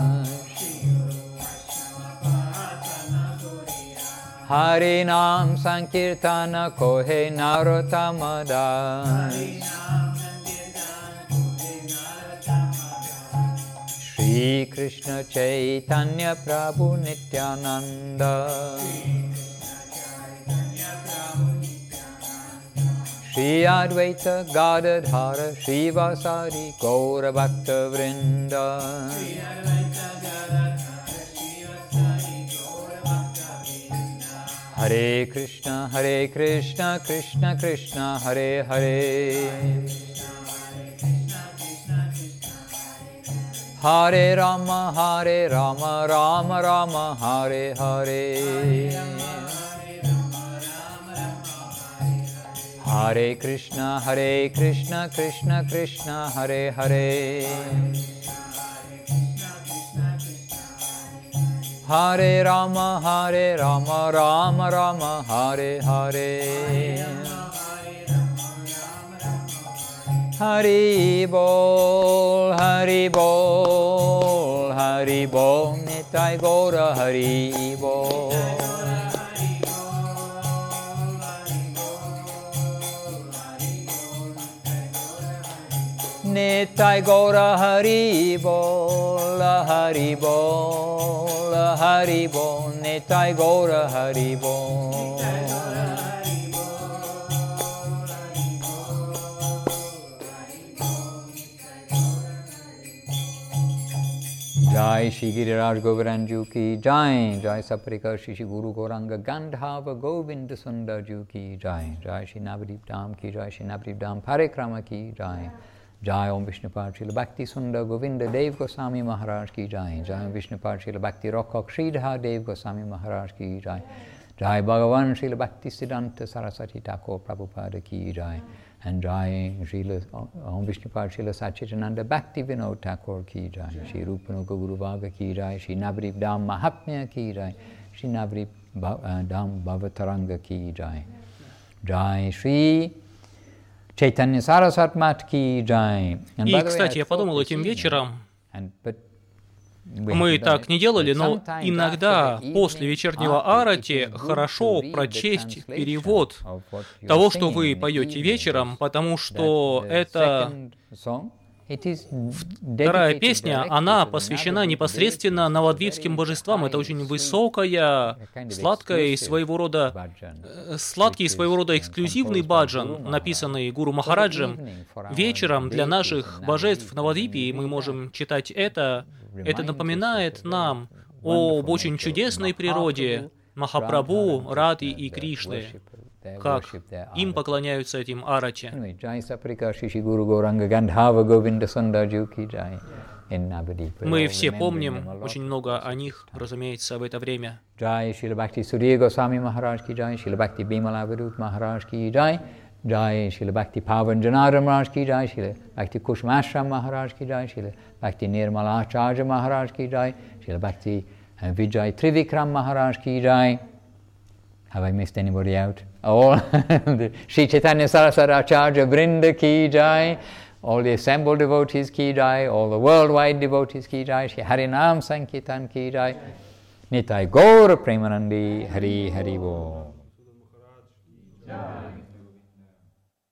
Hari Nam Sankirtana Kohe Narottama Das Shri Krishna Chaitanya Prabhu Nityananda Shri Advaita Gadadhara Shri Vasari Gaura Bhakta Vrinda Hare Krishna Hare Krishna Krishna Krishna Hare Hare Hare Rama Hare Rama Rama Rama Hare Hare Hare Krishna Hare Krishna Krishna Krishna Hare Hare Hare Rama Hare Rama Rama Rama Hare Hare Hari Bol Hari Bol Hari Bol Nitai Gaura Hari Bol Nitai Gaura Hari Bol Hari Bol Hari Bol Nitai Gaura Hari Bol Jai Shri Giriraj Govardhan Ji ki Jai Jai Saparikar Shri Shri Guru Gauranga Gandhava Govinda Sundar Ji ki Jai Jai Shri Navadip Dham ki Jai Shri Navadip Dham Parikrama ki Jai Jai Om Vishnupad Srila Bhakti Sundar Govinda Dev Goswami Maharaj ki Jai Jai Om Vishnupad Srila Bhakti Rokhok Sridhar Dev Goswami Maharaj ki Jai Jai Bhagavan Srila Bhaktisiddhanta Saraswati Thakur Prabhupada ki jai. And Jai Srila Om Vishnupad Srila Satchitananda Bhakti Vinod Thakur ki jai. Shri Rupanuga Guru Bhaga ki jai. Shri Navadvip Dham Mahatmya ki jai. Shri Navadvip Dham Bhavataranga ki jai. Jai Shri Chaitanya Saraswat Mat ki jai. И, кстати, я подумал этим вечером, мы так не делали, но иногда после вечернего арати хорошо прочесть перевод того, что вы поете вечером, потому что это вторая песня, она посвящена непосредственно навадвипским божествам. Это очень высокая, сладкая и своего рода, сладкий и своего рода эксклюзивный баджан, написанный Гуру Махараджем вечером для наших божеств в Навадвипе, и мы можем читать это. Это напоминает нам об очень чудесной природе Махапрабху, Рады и Кришны, как им поклоняются этим арати. Мы все помним очень много о них, разумеется, в это время. Jai Srila Bhakti Surya Goswami Maharaj ki jai, Srila Bhakti Bimala Viruth Maharaj ki jai, Jai Srila Bhakti Pavan Janardhan Maharaj ki jai, Srila Bhakti Kushmashram Maharaj ki jai, Srila Bhakti Nirmala Acharya Maharaj ki jai, Srila Bhakti Vijay Trivikram Maharaj ki jai. Have I missed anybody out? All the Sri Chaitanya Saraswati Acharya Vrinda ki jai, all the assembled devotees ki jai, all the worldwide devotees ki jai, Shri Harinam Sankirtan ki jai, Nitai Gaura Premanandi Hari Hari Bo.